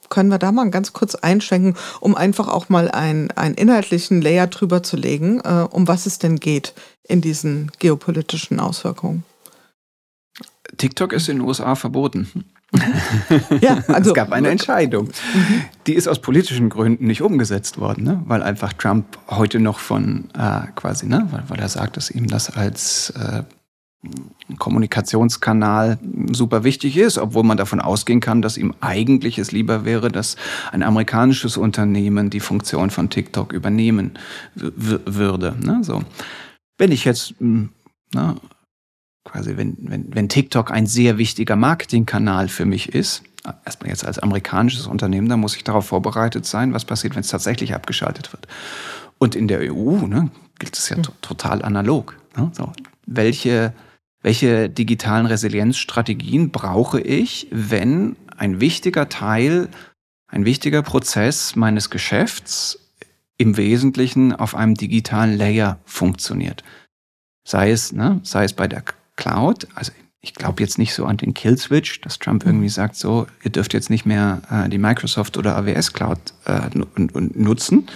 können wir da mal ganz kurz einschränken, um einfach auch mal einen inhaltlichen Layer drüber zu legen, um was es denn geht in diesen geopolitischen Auswirkungen? TikTok ist in den USA verboten. Ja, also es gab eine Entscheidung. Die ist aus politischen Gründen nicht umgesetzt worden, ne? Weil einfach Trump heute noch von weil er sagt, dass ihm das als Kommunikationskanal super wichtig ist, obwohl man davon ausgehen kann, dass ihm eigentlich es lieber wäre, dass ein amerikanisches Unternehmen die Funktion von TikTok übernehmen würde. Ne? So. Wenn ich jetzt wenn TikTok ein sehr wichtiger Marketingkanal für mich ist, erstmal jetzt als amerikanisches Unternehmen, dann muss ich darauf vorbereitet sein, was passiert, wenn es tatsächlich abgeschaltet wird. Und in der EU gilt es ja total analog. Ne? So. Welche digitalen Resilienzstrategien brauche ich, wenn ein wichtiger Prozess meines Geschäfts im Wesentlichen auf einem digitalen Layer funktioniert? Sei es bei der Cloud, also ich glaube jetzt nicht so an den Kill-Switch, dass Trump irgendwie sagt, so, ihr dürft jetzt nicht mehr die Microsoft oder AWS Cloud nutzen.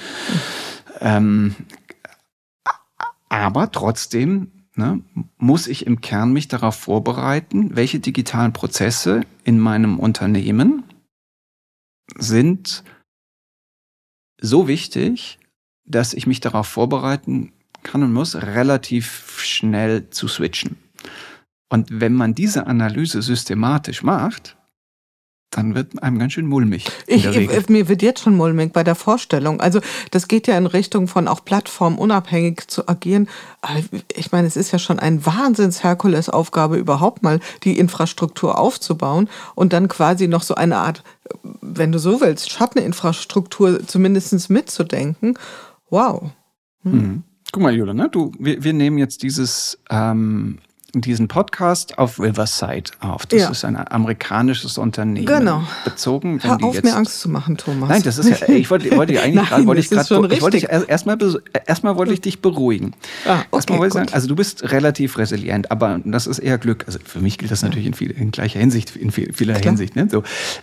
Aber trotzdem muss ich im Kern mich darauf vorbereiten, welche digitalen Prozesse in meinem Unternehmen sind so wichtig, dass ich mich darauf vorbereiten kann und muss, relativ schnell zu switchen. Und wenn man diese Analyse systematisch macht, dann wird einem ganz schön mulmig. Mir wird jetzt schon mulmig bei der Vorstellung. Also das geht ja in Richtung von auch plattformunabhängig zu agieren. Ich meine, es ist ja schon eine Wahnsinns-Herkulesaufgabe, überhaupt mal die Infrastruktur aufzubauen und dann quasi noch so eine Art, wenn du so willst, Schatteninfrastruktur zumindest mitzudenken. Wow. Guck mal, Jule, wir nehmen jetzt diesen Podcast auf Riverside auf. Das ist ein amerikanisches Unternehmen. Genau. Bezogen, wenn Hör auf, mir Angst zu machen, Thomas. Nein, das ist ja, ich wollte dich beruhigen. Okay, erstmal wollte ich sagen, also du bist relativ resilient, aber das ist eher Glück. Also für mich gilt das natürlich in gleicher Hinsicht, in vieler Hinsicht. Ne?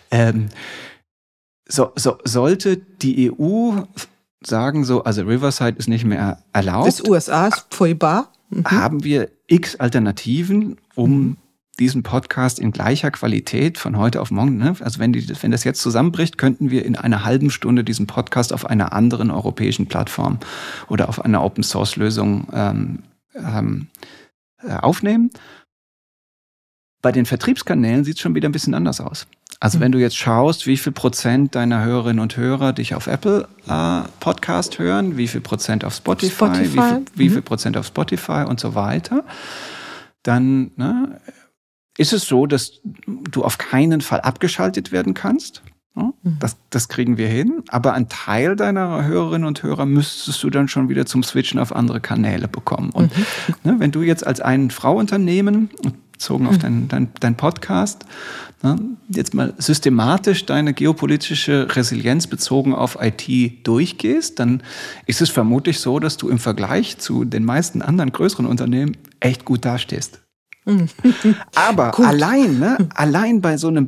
Sollte die EU sagen also Riverside ist nicht mehr erlaubt. Das USA ist furchtbar. Haben wir x Alternativen, um diesen Podcast in gleicher Qualität von heute auf morgen, ne? Also wenn das jetzt zusammenbricht, könnten wir in einer halben Stunde diesen Podcast auf einer anderen europäischen Plattform oder auf einer Open-Source-Lösung aufnehmen. Bei den Vertriebskanälen sieht es schon wieder ein bisschen anders aus. Also wenn du jetzt schaust, wie viel Prozent deiner Hörerinnen und Hörer dich auf Apple Podcast hören, wie viel Prozent auf Spotify. Wie viel Prozent auf Spotify und so weiter, dann ist es so, dass du auf keinen Fall abgeschaltet werden kannst. Das kriegen wir hin. Aber einen Teil deiner Hörerinnen und Hörer müsstest du dann schon wieder zum Switchen auf andere Kanäle bekommen. Und wenn du jetzt als ein Frauunternehmen, bezogen auf dein Podcast, jetzt mal systematisch deine geopolitische Resilienz bezogen auf IT durchgehst, dann ist es vermutlich so, dass du im Vergleich zu den meisten anderen größeren Unternehmen echt gut dastehst. Aber allein bei so einem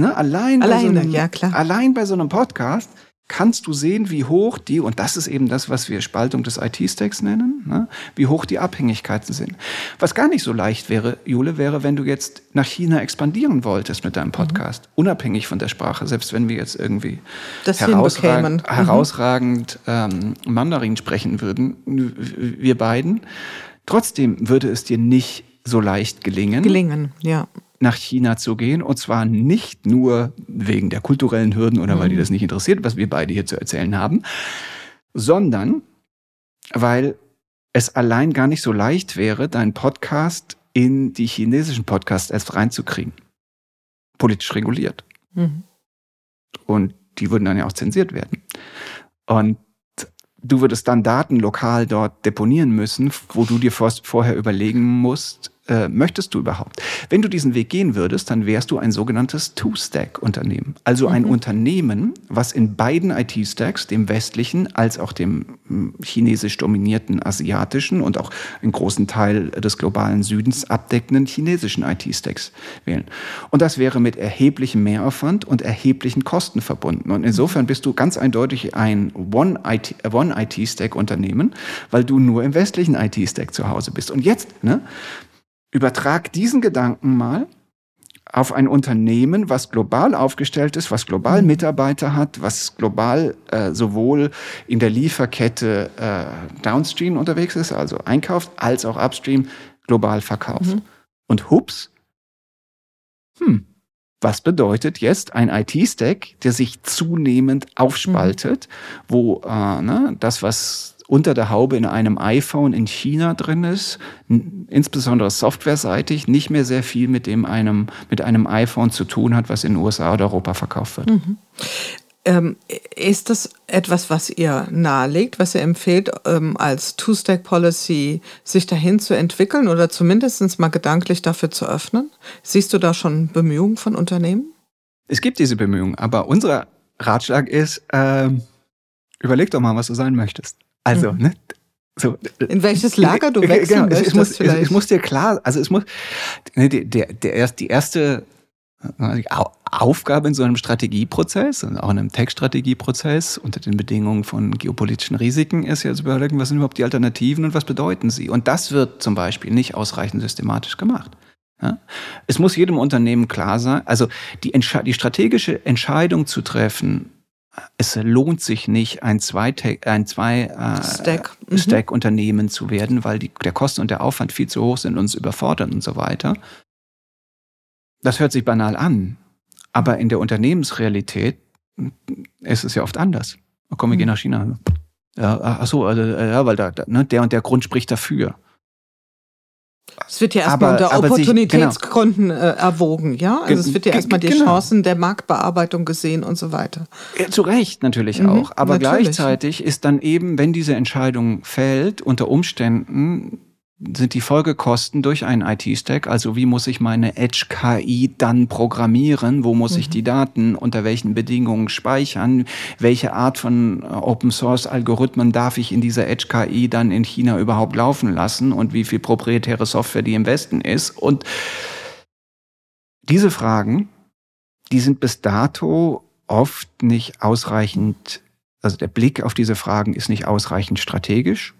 allein bei so einem Podcast kannst du sehen, wie hoch und das ist eben das, was wir Spaltung des IT-Stacks nennen, wie hoch die Abhängigkeiten sind. Was gar nicht so leicht wäre, Jule, wenn du jetzt nach China expandieren wolltest mit deinem Podcast, unabhängig von der Sprache, selbst wenn wir jetzt irgendwie herausragend Mandarin sprechen würden, wir beiden. Trotzdem würde es dir nicht so leicht gelingen, nach China zu gehen. Und zwar nicht nur wegen der kulturellen Hürden oder weil die das nicht interessiert, was wir beide hier zu erzählen haben, sondern weil es allein gar nicht so leicht wäre, deinen Podcast in die chinesischen Podcast-Apps reinzukriegen. Politisch reguliert. Und die würden dann ja auch zensiert werden. Und du würdest dann Daten lokal dort deponieren müssen, wo du dir vorher überlegen musst, möchtest du überhaupt? Wenn du diesen Weg gehen würdest, dann wärst du ein sogenanntes Two-Stack-Unternehmen. Also ein Unternehmen, was in beiden IT-Stacks, dem westlichen als auch dem chinesisch dominierten asiatischen und auch einen großen Teil des globalen Südens abdeckenden chinesischen IT-Stacks wählen. Und das wäre mit erheblichem Mehraufwand und erheblichen Kosten verbunden. Und insofern bist du ganz eindeutig ein One-IT-Stack-Unternehmen, weil du nur im westlichen IT-Stack zu Hause bist. Und jetzt, übertrag diesen Gedanken mal auf ein Unternehmen, was global aufgestellt ist, was global Mitarbeiter hat, was global sowohl in der Lieferkette downstream unterwegs ist, also einkauft, als auch upstream global verkauft. Und hups, was bedeutet jetzt ein IT-Stack, der sich zunehmend aufspaltet, wo das, was unter der Haube in einem iPhone in China drin ist, insbesondere softwareseitig, nicht mehr sehr viel mit einem iPhone zu tun hat, was in den USA oder Europa verkauft wird. Ist das etwas, was ihr nahelegt, was ihr empfehlt, als Two-Stack-Policy sich dahin zu entwickeln oder zumindest mal gedanklich dafür zu öffnen? Siehst du da schon Bemühungen von Unternehmen? Es gibt diese Bemühungen, aber unser Ratschlag ist, überleg doch mal, was du sein möchtest. Also, so, in welches Lager du wechseln möchtest vielleicht. Es muss dir klar, also die erste Aufgabe in so einem Strategieprozess und auch in einem Tech-Strategieprozess unter den Bedingungen von geopolitischen Risiken ist ja zu überlegen, was sind überhaupt die Alternativen und was bedeuten sie. Und das wird zum Beispiel nicht ausreichend systematisch gemacht. Ja? Es muss jedem Unternehmen klar sein, also die strategische Entscheidung zu treffen, es lohnt sich nicht, ein Zwei-Stack-Unternehmen zu werden, weil der Kosten und der Aufwand viel zu hoch sind und uns überfordern und so weiter. Das hört sich banal an, aber in der Unternehmensrealität ist es ja oft anders. Komm, wir gehen nach China. Ja, weil der und der Grund spricht dafür. Es wird ja erstmal unter Opportunitätsgründen erwogen, ja? Also es wird ja erstmal die Chancen der Marktbearbeitung gesehen und so weiter. Ja, zu Recht natürlich auch. Aber gleichzeitig ist dann eben, wenn diese Entscheidung fällt, unter Umständen sind die Folgekosten durch einen IT-Stack, also wie muss ich meine Edge-KI dann programmieren, wo muss ich die Daten unter welchen Bedingungen speichern, welche Art von Open-Source-Algorithmen darf ich in dieser Edge-KI dann in China überhaupt laufen lassen und wie viel proprietäre Software die im Westen ist. Und diese Fragen, die sind bis dato oft nicht ausreichend, also der Blick auf diese Fragen ist nicht ausreichend strategisch.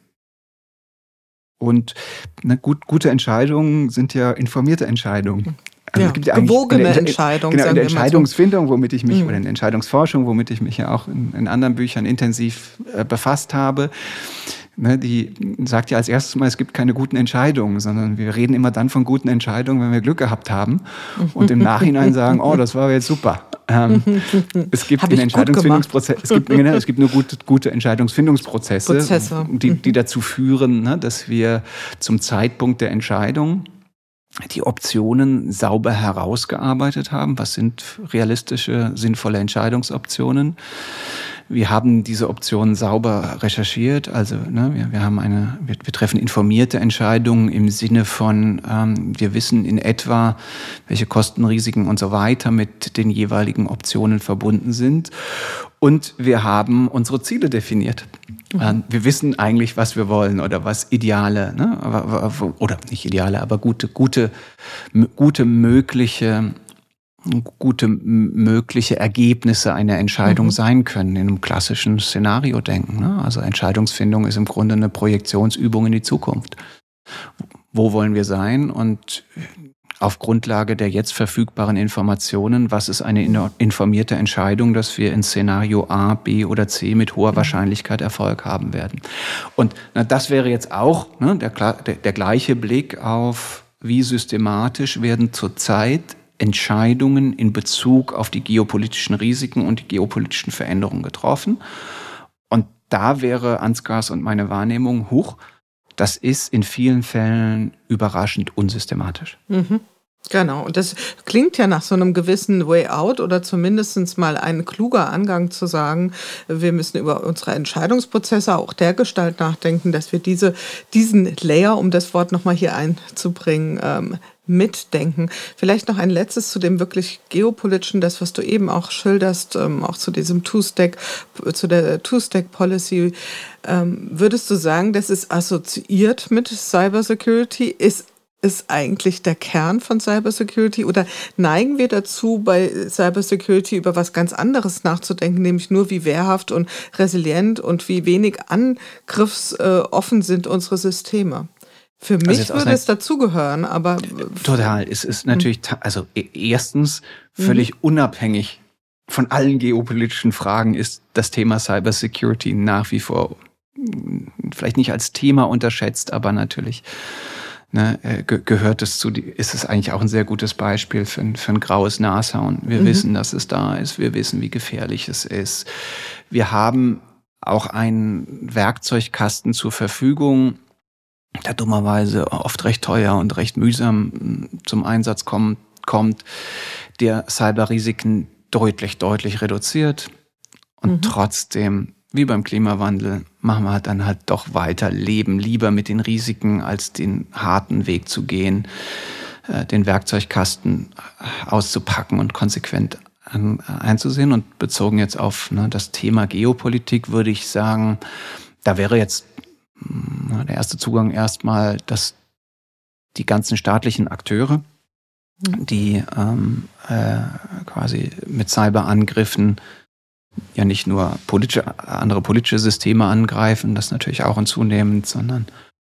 Und gute Entscheidungen sind ja informierte Entscheidungen. Also es gibt ja gewogene Entscheidungen. Genau, in der Entscheidungsfindung, womit ich mich, oder in der Entscheidungsforschung, womit ich mich ja auch in anderen Büchern intensiv befasst habe, die sagt ja als erstes mal, es gibt keine guten Entscheidungen, sondern wir reden immer dann von guten Entscheidungen, wenn wir Glück gehabt haben und im Nachhinein sagen, oh, das war jetzt super. Es gibt einen Entscheidungsfindungsprozess, es gibt nur gute Entscheidungsfindungsprozesse, die dazu führen, dass wir zum Zeitpunkt der Entscheidung die Optionen sauber herausgearbeitet haben. Was sind realistische, sinnvolle Entscheidungsoptionen? Wir haben diese Optionen sauber recherchiert, also wir treffen informierte Entscheidungen im Sinne von, wir wissen in etwa, welche Kosten, Risiken und so weiter mit den jeweiligen Optionen verbunden sind. Und wir haben unsere Ziele definiert. Wir wissen eigentlich, was wir wollen oder was ideale, oder nicht ideale, aber gute mögliche Ergebnisse einer Entscheidung sein können, in einem klassischen Szenario denken. Also Entscheidungsfindung ist im Grunde eine Projektionsübung in die Zukunft. Wo wollen wir sein? Und auf Grundlage der jetzt verfügbaren Informationen, was ist eine informierte Entscheidung, dass wir in Szenario A, B oder C mit hoher Wahrscheinlichkeit Erfolg haben werden. Und das wäre jetzt auch der gleiche Blick auf, wie systematisch werden zurzeit Entscheidungen in Bezug auf die geopolitischen Risiken und die geopolitischen Veränderungen getroffen. Und da wäre Ansgars und meine Wahrnehmung, das ist in vielen Fällen überraschend unsystematisch. Genau, und das klingt ja nach so einem gewissen Way out oder zumindest mal ein kluger Angang zu sagen, wir müssen über unsere Entscheidungsprozesse auch dergestalt nachdenken, dass wir diesen Layer, um das Wort nochmal hier einzubringen, mitdenken. Vielleicht noch ein letztes zu dem wirklich geopolitischen, das, was du eben auch schilderst, auch zu diesem zu der Two-Stack-Policy. Würdest du sagen, das ist assoziiert mit Cybersecurity? Ist eigentlich der Kern von Cybersecurity oder neigen wir dazu, bei Cybersecurity über was ganz anderes nachzudenken, nämlich nur wie wehrhaft und resilient und wie wenig angriffsoffen sind unsere Systeme? Für mich würde es dazugehören, aber... Total. Es ist natürlich, also erstens völlig unabhängig von allen geopolitischen Fragen ist das Thema Cybersecurity nach wie vor vielleicht nicht als Thema unterschätzt, aber natürlich gehört es ist es eigentlich auch ein sehr gutes Beispiel für ein graues Nashorn. Wir wissen, dass es da ist. Wir wissen, wie gefährlich es ist. Wir haben auch einen Werkzeugkasten zur Verfügung, der dummerweise oft recht teuer und recht mühsam zum Einsatz kommt, der Cyberrisiken deutlich reduziert. Und trotzdem, wie beim Klimawandel, machen wir dann halt doch weiter, leben lieber mit den Risiken, als den harten Weg zu gehen, den Werkzeugkasten auszupacken und konsequent einzusehen. Und bezogen jetzt auf das Thema Geopolitik würde ich sagen, da wäre jetzt der erste Zugang erstmal, dass die ganzen staatlichen Akteure, die quasi mit Cyberangriffen ja nicht nur andere politische Systeme angreifen, das natürlich auch und zunehmend, sondern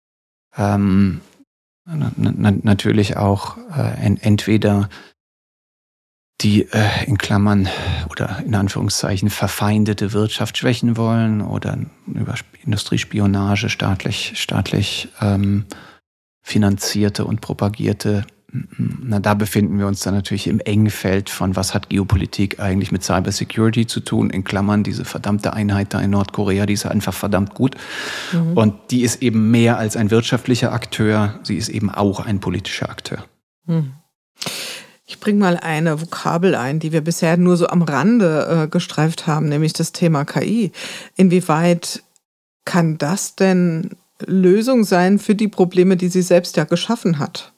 natürlich auch entweder die in Klammern oder in Anführungszeichen verfeindete Wirtschaft schwächen wollen oder über Industriespionage staatlich finanzierte und propagierte. Da befinden wir uns dann natürlich im engen Feld von, was hat Geopolitik eigentlich mit Cybersecurity zu tun, in Klammern diese verdammte Einheit da in Nordkorea, die ist einfach verdammt gut. Und die ist eben mehr als ein wirtschaftlicher Akteur, sie ist eben auch ein politischer Akteur. Ich bringe mal eine Vokabel ein, die wir bisher nur so am Rande gestreift haben, nämlich das Thema KI. Inwieweit kann das denn Lösung sein für die Probleme, die sie selbst ja geschaffen hat?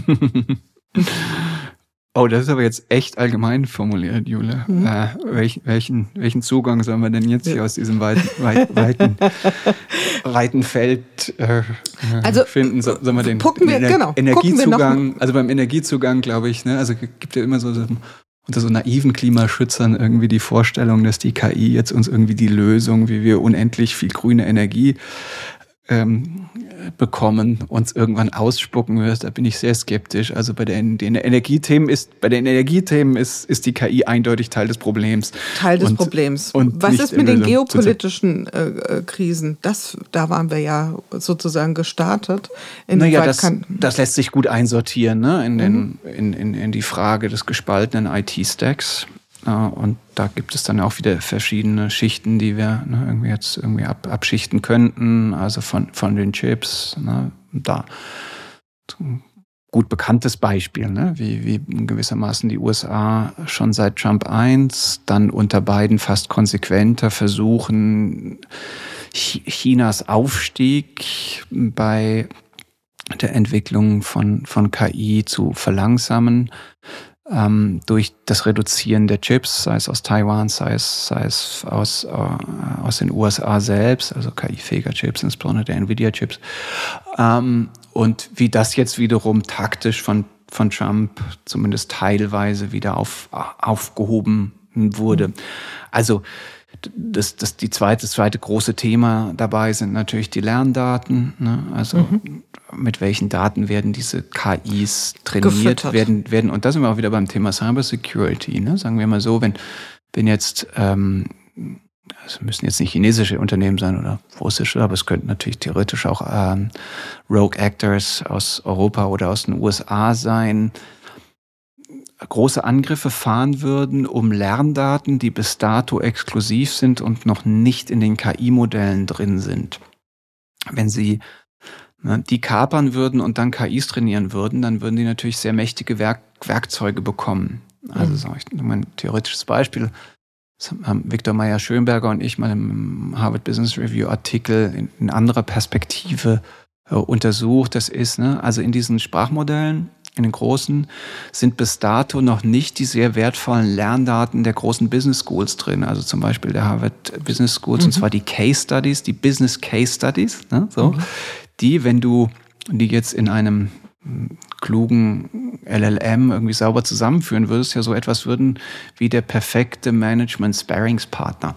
Oh, das ist aber jetzt echt allgemein formuliert, Jule. Welchen Zugang sollen wir denn jetzt hier aus diesem weiten Feld finden? Sollen wir den Energiezugang, also beim Energiezugang, glaube ich, also gibt ja immer so unter so naiven Klimaschützern irgendwie die Vorstellung, dass die KI jetzt uns irgendwie die Lösung, wie wir unendlich viel grüne Energie bekommen, uns irgendwann ausspucken wird, da bin ich sehr skeptisch. Also bei den Energiethemen ist die KI eindeutig Teil des Problems. Und was ist mit den geopolitischen Krisen? Da waren wir ja sozusagen gestartet. Das lässt sich gut einsortieren, in die Frage des gespaltenen IT-Stacks. Und da gibt es dann auch wieder verschiedene Schichten, die wir irgendwie abschichten könnten, also von den Chips. Da ein gut bekanntes Beispiel, wie gewissermaßen die USA schon seit Trump 1, dann unter Biden fast konsequenter versuchen, Chinas Aufstieg bei der Entwicklung von KI zu verlangsamen. Durch das Reduzieren der Chips, sei es aus Taiwan, sei es aus den USA selbst, also KI-fähiger Chips, insbesondere der Nvidia-Chips. Und wie das jetzt wiederum taktisch von Trump zumindest teilweise wieder aufgehoben wurde. Also das zweite große Thema dabei sind natürlich die Lerndaten. Also mit welchen Daten werden diese KIs trainiert werden. Und da sind wir auch wieder beim Thema Cybersecurity. Sagen wir mal so, wenn jetzt, es müssen jetzt nicht chinesische Unternehmen sein oder russische, aber es könnten natürlich theoretisch auch Rogue Actors aus Europa oder aus den USA sein, große Angriffe fahren würden, um Lerndaten, die bis dato exklusiv sind und noch nicht in den KI-Modellen drin sind. Wenn sie die kapern würden und dann KIs trainieren würden, dann würden die natürlich sehr mächtige Werkzeuge bekommen. Also ein theoretisches Beispiel, das haben Viktor Meyer-Schönberger und ich mal im Harvard Business Review Artikel in anderer Perspektive untersucht. Das ist, also in diesen Sprachmodellen, in den großen, sind bis dato noch nicht die sehr wertvollen Lerndaten der großen Business Schools drin. Also zum Beispiel der Harvard Business Schools, und zwar die Case Studies, die Business Case Studies, die, wenn du die jetzt in einem klugen LLM irgendwie sauber zusammenführen würdest, ja so etwas würden wie der perfekte Management-Sparringspartner.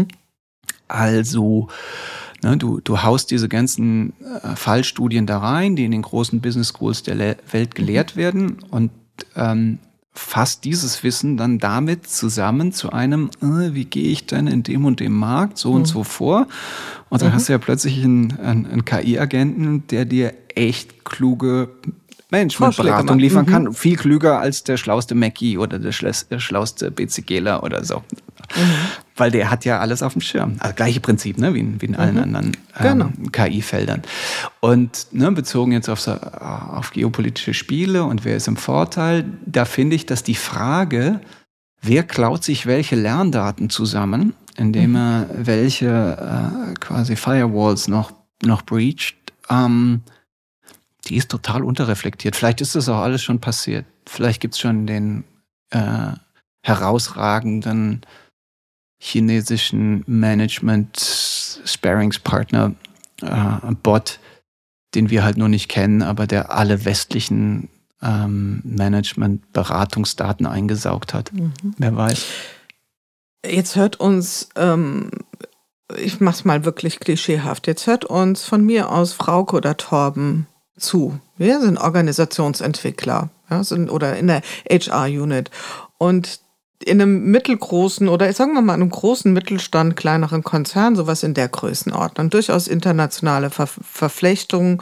Also, du haust diese ganzen Fallstudien da rein, die in den großen Business Schools der Welt gelehrt werden, und fasst dieses Wissen dann damit zusammen zu einem, wie gehe ich denn in dem und dem Markt so und so vor? Und dann hast du ja plötzlich einen KI-Agenten, der dir echt kluge Managementberatung liefern kann. Viel klüger als der schlauste Mackie oder der schlauste BCGler oder so. Weil der hat ja alles auf dem Schirm. Also gleiche Prinzip, wie in allen anderen KI-Feldern. Und bezogen jetzt auf geopolitische Spiele und wer ist im Vorteil, da finde ich, dass die Frage, wer klaut sich welche Lerndaten zusammen, indem er welche quasi Firewalls noch breacht, die ist total unterreflektiert. Vielleicht ist das auch alles schon passiert. Vielleicht gibt es schon den herausragenden chinesischen Management-Sparringspartner Bot, den wir halt nur nicht kennen, aber der alle westlichen Management-Beratungsdaten eingesaugt hat. Wer weiß. Jetzt hört uns, ich mach's mal wirklich klischeehaft, jetzt hört uns von mir aus Frauke oder Torben zu. Wir sind Organisationsentwickler, oder in der HR-Unit. Und in einem mittelgroßen oder sagen wir mal einem großen Mittelstand, kleineren Konzern, sowas in der Größenordnung, durchaus internationale Verflechtungen.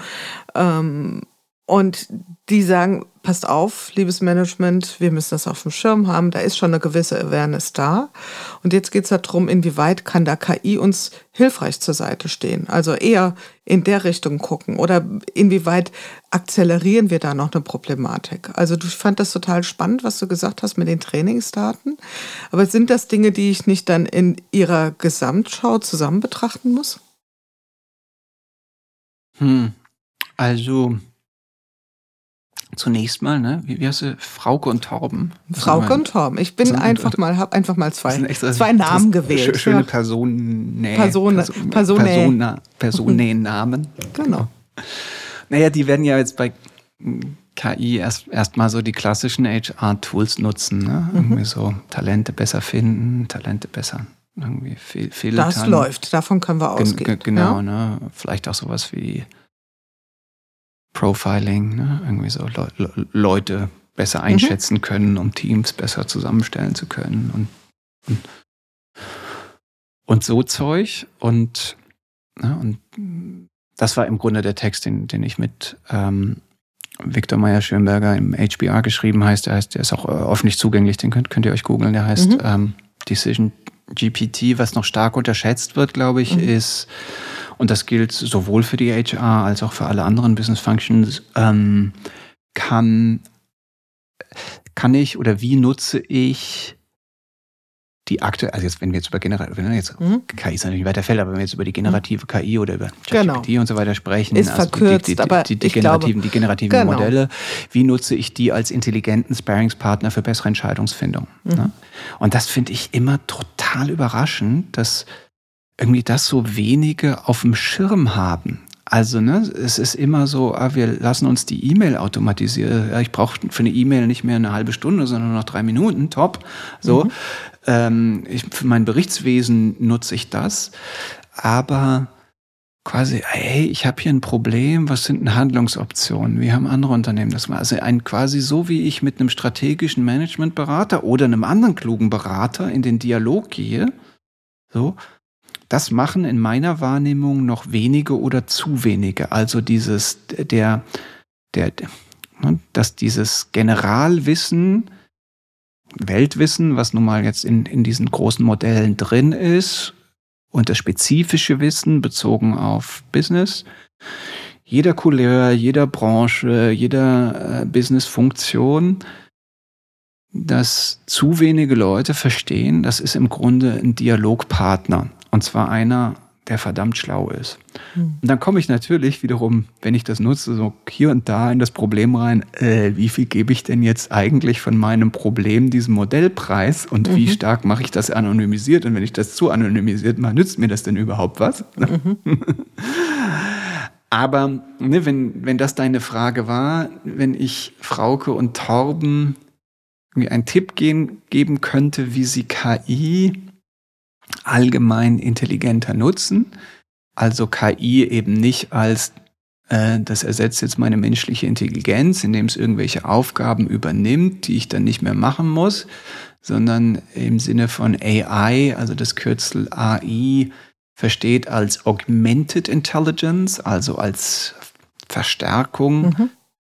Und die sagen, passt auf, liebes Management, wir müssen das auf dem Schirm haben, da ist schon eine gewisse Awareness da. Und jetzt geht es darum, inwieweit kann da KI uns hilfreich zur Seite stehen. Also eher in der Richtung gucken oder inwieweit akzelerieren wir da noch eine Problematik. Also ich fand das total spannend, was du gesagt hast mit den Trainingsdaten. Aber sind das Dinge, die ich nicht dann in ihrer Gesamtschau zusammen betrachten muss? Also zunächst mal, wie heißt sie? Frauke und Torben. Frauke und Torben. Ich bin habe einfach mal zwei Namen gewählt. Schöne Personennamen. Genau. Naja, die werden ja jetzt bei KI erst mal so die klassischen HR-Tools nutzen. Irgendwie so Talente besser finden, Talente besser irgendwie filtern. Das läuft, davon können wir ausgehen. Genau, ja? Vielleicht auch sowas wie Profiling, irgendwie so Leute besser einschätzen können, um Teams besser zusammenstellen zu können und so Zeug. Und das war im Grunde der Text, den ich mit Viktor Meyer-Schönberger im HBR geschrieben der ist auch öffentlich zugänglich, den könnt ihr euch googeln, der heißt Decision GPT. Was noch stark unterschätzt wird, glaube ich, ist, und das gilt sowohl für die HR als auch für alle anderen Business Functions, kann ich oder wie nutze ich die aktuelle, also jetzt, wenn wir jetzt über KI ist natürlich weiter fällt, aber wenn wir jetzt über die generative KI oder über ChatGPT und so weiter sprechen, ist verkürzt, die generativen Modelle, wie nutze ich die als intelligenten Sparringspartner für bessere Entscheidungsfindung? Ne? Und das finde ich immer total überraschend, dass irgendwie das so wenige auf dem Schirm haben. Also, es ist immer so, wir lassen uns die E-Mail automatisieren. Ja, ich brauche für eine E-Mail nicht mehr eine halbe Stunde, sondern nur noch 3 Minuten, top. So, für mein Berichtswesen nutze ich das. Aber quasi, ich habe hier ein Problem, was sind denn Handlungsoptionen? Wie haben andere Unternehmen das mal? Also quasi so, wie ich mit einem strategischen Managementberater oder einem anderen klugen Berater in den Dialog gehe, so, das machen in meiner Wahrnehmung noch wenige oder zu wenige. Also dass dieses Generalwissen, Weltwissen, was nun mal jetzt in diesen großen Modellen drin ist, und das spezifische Wissen bezogen auf Business, jeder Couleur, jeder Branche, jeder Business-Funktion, dass zu wenige Leute verstehen, das ist im Grunde ein Dialogpartner. Und zwar einer, der verdammt schlau ist. Und dann komme ich natürlich wiederum, wenn ich das nutze, so hier und da in das Problem rein, wie viel gebe ich denn jetzt eigentlich von meinem Problem diesem Modellpreis und wie stark mache ich das anonymisiert? Und wenn ich das zu anonymisiert mache, nützt mir das denn überhaupt was? Aber ne, wenn das deine Frage war, wenn ich Frauke und Torben einen Tipp geben könnte, wie sie KI allgemein intelligenter nutzen, also KI eben nicht als das ersetzt jetzt meine menschliche Intelligenz, indem es irgendwelche Aufgaben übernimmt, die ich dann nicht mehr machen muss, sondern im Sinne von AI, also das Kürzel AI, versteht als Augmented Intelligence, also als Verstärkung,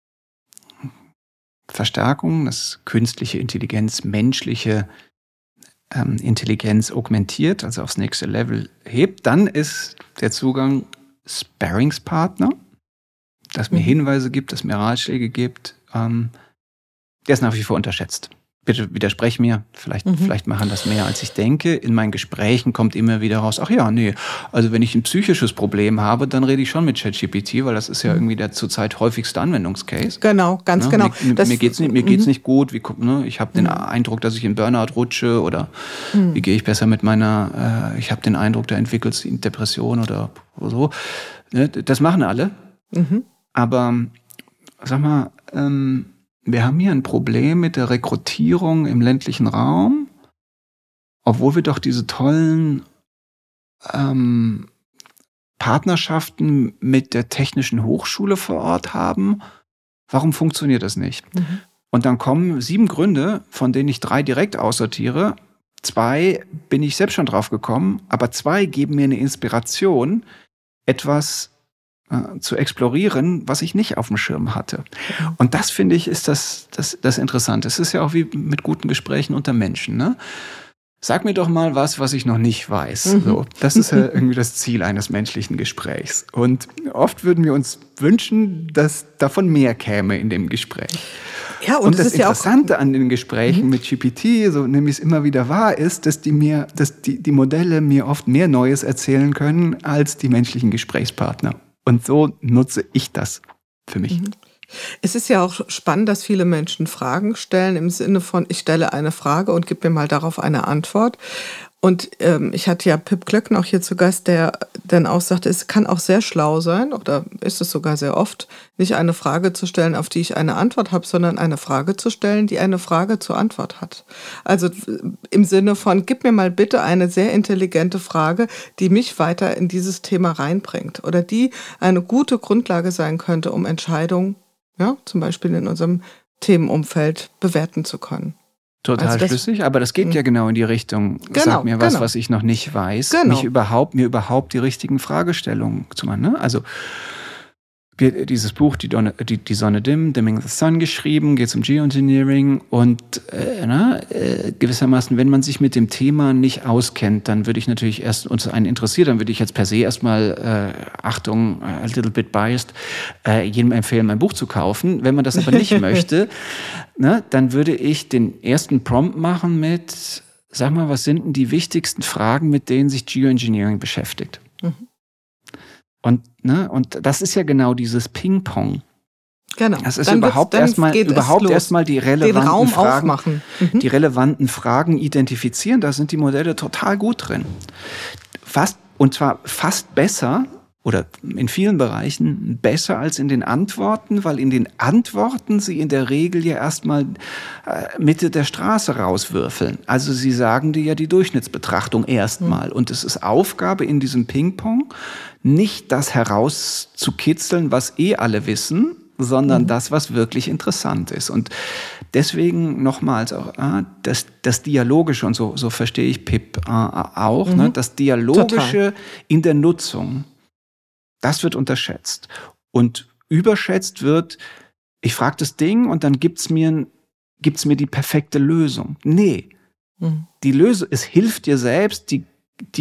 dass künstliche Intelligenz menschliche Intelligenz augmentiert, also aufs nächste Level hebt, dann ist der Zugang Sparringspartner, das mir Hinweise gibt, das mir Ratschläge gibt, der ist nach wie vor unterschätzt. Bitte widersprech mir, vielleicht machen das mehr, als ich denke. In meinen Gesprächen kommt immer wieder raus, ach ja, nee, also wenn ich ein psychisches Problem habe, dann rede ich schon mit ChatGPT, weil das ist ja irgendwie der zurzeit häufigste Anwendungscase. Genau, ganz genau. Mir geht's nicht gut, ich habe den Eindruck, dass ich in Burnout rutsche oder wie gehe ich besser mit meiner, ich habe den Eindruck, da entwickelt sich eine Depression oder so. Das machen alle, aber sag mal, wir haben hier ein Problem mit der Rekrutierung im ländlichen Raum, obwohl wir doch diese tollen Partnerschaften mit der Technischen Hochschule vor Ort haben. Warum funktioniert das nicht? Und dann kommen 7 Gründe, von denen ich 3 direkt aussortiere. 2 bin ich selbst schon drauf gekommen, aber 2 geben mir eine Inspiration, etwas zu explorieren, was ich nicht auf dem Schirm hatte. Und das, finde ich, ist das Interessante. Es ist ja auch wie mit guten Gesprächen unter Menschen, ne? Sag mir doch mal was ich noch nicht weiß. So, das ist ja irgendwie das Ziel eines menschlichen Gesprächs. Und oft würden wir uns wünschen, dass davon mehr käme in dem Gespräch. Ja, und das Interessante ja auch an den Gesprächen mit GPT, so nehme ich es immer wieder wahr, ist, dass die Modelle mir oft mehr Neues erzählen können als die menschlichen Gesprächspartner. Und so nutze ich das für mich. Es ist ja auch spannend, dass viele Menschen Fragen stellen im Sinne von, ich stelle eine Frage und gib mir mal darauf eine Antwort. Und ich hatte ja Pip Glöckner auch hier zu Gast, der dann auch sagte, es kann auch sehr schlau sein, oder ist es sogar sehr oft, nicht eine Frage zu stellen, auf die ich eine Antwort habe, sondern eine Frage zu stellen, die eine Frage zur Antwort hat. Also im Sinne von, gib mir mal bitte eine sehr intelligente Frage, die mich weiter in dieses Thema reinbringt oder die eine gute Grundlage sein könnte, um Entscheidungen, ja, zum Beispiel in unserem Themenumfeld bewerten zu können. Total schlüssig, aber das geht ja genau in die Richtung. Sag mir was ich noch nicht weiß. Mir überhaupt die richtigen Fragestellungen zu machen. Ne? Also dieses Buch, die Sonne Dimming the Sun geschrieben, geht um Geoengineering und gewissermaßen, wenn man sich mit dem Thema nicht auskennt, dann würde ich natürlich erst uns einen interessiert, dann würde ich jetzt per se erstmal, Achtung, a little bit biased, jedem empfehlen, mein Buch zu kaufen. Wenn man das aber nicht möchte, dann würde ich den ersten Prompt machen mit, sag mal, was sind denn die wichtigsten Fragen, mit denen sich Geoengineering beschäftigt? Und das ist ja genau dieses Ping-Pong. Genau. Das ist überhaupt erstmal die relevanten Fragen, aufmachen. Die relevanten Fragen identifizieren. Da sind die Modelle total gut drin. Und zwar fast besser oder in vielen Bereichen besser als in den Antworten, weil in den Antworten sie in der Regel ja erstmal Mitte der Straße rauswürfeln. Also sie sagen dir ja die Durchschnittsbetrachtung erstmal. Und es ist Aufgabe in diesem Ping-Pong, nicht das herauszukitzeln, was alle wissen, sondern das, was wirklich interessant ist. Und deswegen nochmals auch das Dialogische, und so verstehe ich Pip auch, das Dialogische in der Nutzung, das wird unterschätzt. Und überschätzt wird, ich frage das Ding und dann gibt's mir die perfekte Lösung. Nee, die Lösung, es hilft dir selbst, die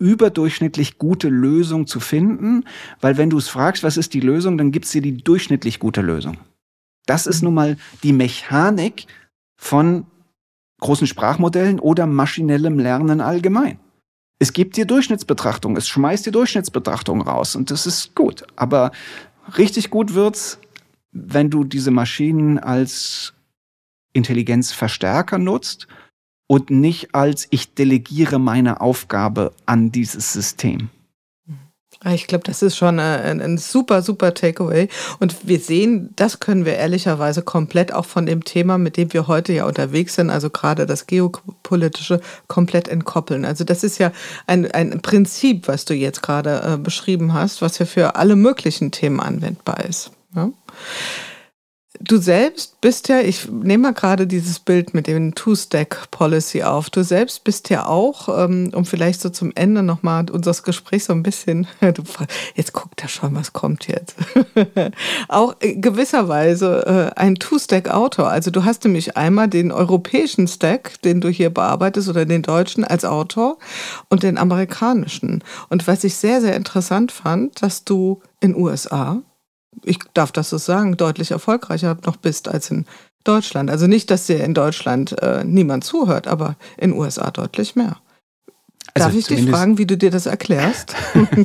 überdurchschnittlich gute Lösung zu finden, weil wenn du es fragst, was ist die Lösung, dann gibt's dir die durchschnittlich gute Lösung. Das ist nun mal die Mechanik von großen Sprachmodellen oder maschinellem Lernen allgemein. Es gibt dir Durchschnittsbetrachtung, es schmeißt dir Durchschnittsbetrachtung raus und das ist gut. Aber richtig gut wird's, wenn du diese Maschinen als Intelligenzverstärker nutzt und nicht als ich delegiere meine Aufgabe an dieses System. Ich glaube, das ist schon ein super, super Takeaway. Und wir sehen, das können wir ehrlicherweise komplett auch von dem Thema, mit dem wir heute ja unterwegs sind, also gerade das Geopolitische, komplett entkoppeln. Also das ist ja ein Prinzip, was du jetzt gerade beschrieben hast, was ja für alle möglichen Themen anwendbar ist. Ja? Du selbst bist ja, ich nehme mal gerade dieses Bild mit dem Two-Stack-Policy auf. Du selbst bist ja auch, um vielleicht so zum Ende nochmal unseres Gesprächs so ein bisschen, jetzt guckt er schon, was kommt jetzt, auch gewisserweise ein Two-Stack-Autor. Also du hast nämlich einmal den europäischen Stack, den du hier bearbeitest, oder den deutschen als Autor und den amerikanischen. Und was ich sehr, sehr interessant fand, dass du in USA, ich darf das so sagen, deutlich erfolgreicher noch bist als in Deutschland. Also nicht, dass dir in Deutschland niemand zuhört, aber in den USA deutlich mehr. Also darf ich dich fragen, wie du dir das erklärst?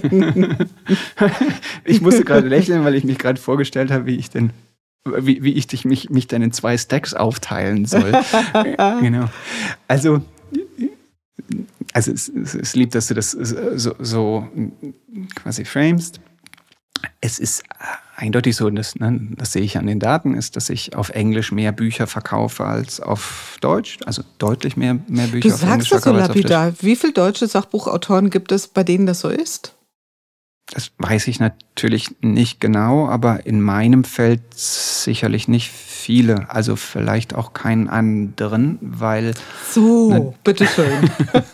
Ich musste gerade lächeln, weil ich mich gerade vorgestellt habe, wie ich mich dann in 2 Stacks aufteilen soll. Genau. Also es ist lieb, dass du das so quasi framest. Es ist eindeutig so, das sehe ich an den Daten, ist, dass ich auf Englisch mehr Bücher verkaufe als auf Deutsch. Also deutlich mehr Bücher auf Englisch verkaufe als auf Deutsch. Du sagst das so lapidar. Wie viele deutsche Sachbuchautoren gibt es, bei denen das so ist? Das weiß ich natürlich nicht genau, aber in meinem Feld sicherlich nicht viele. Also vielleicht auch keinen anderen, weil... So, bitteschön.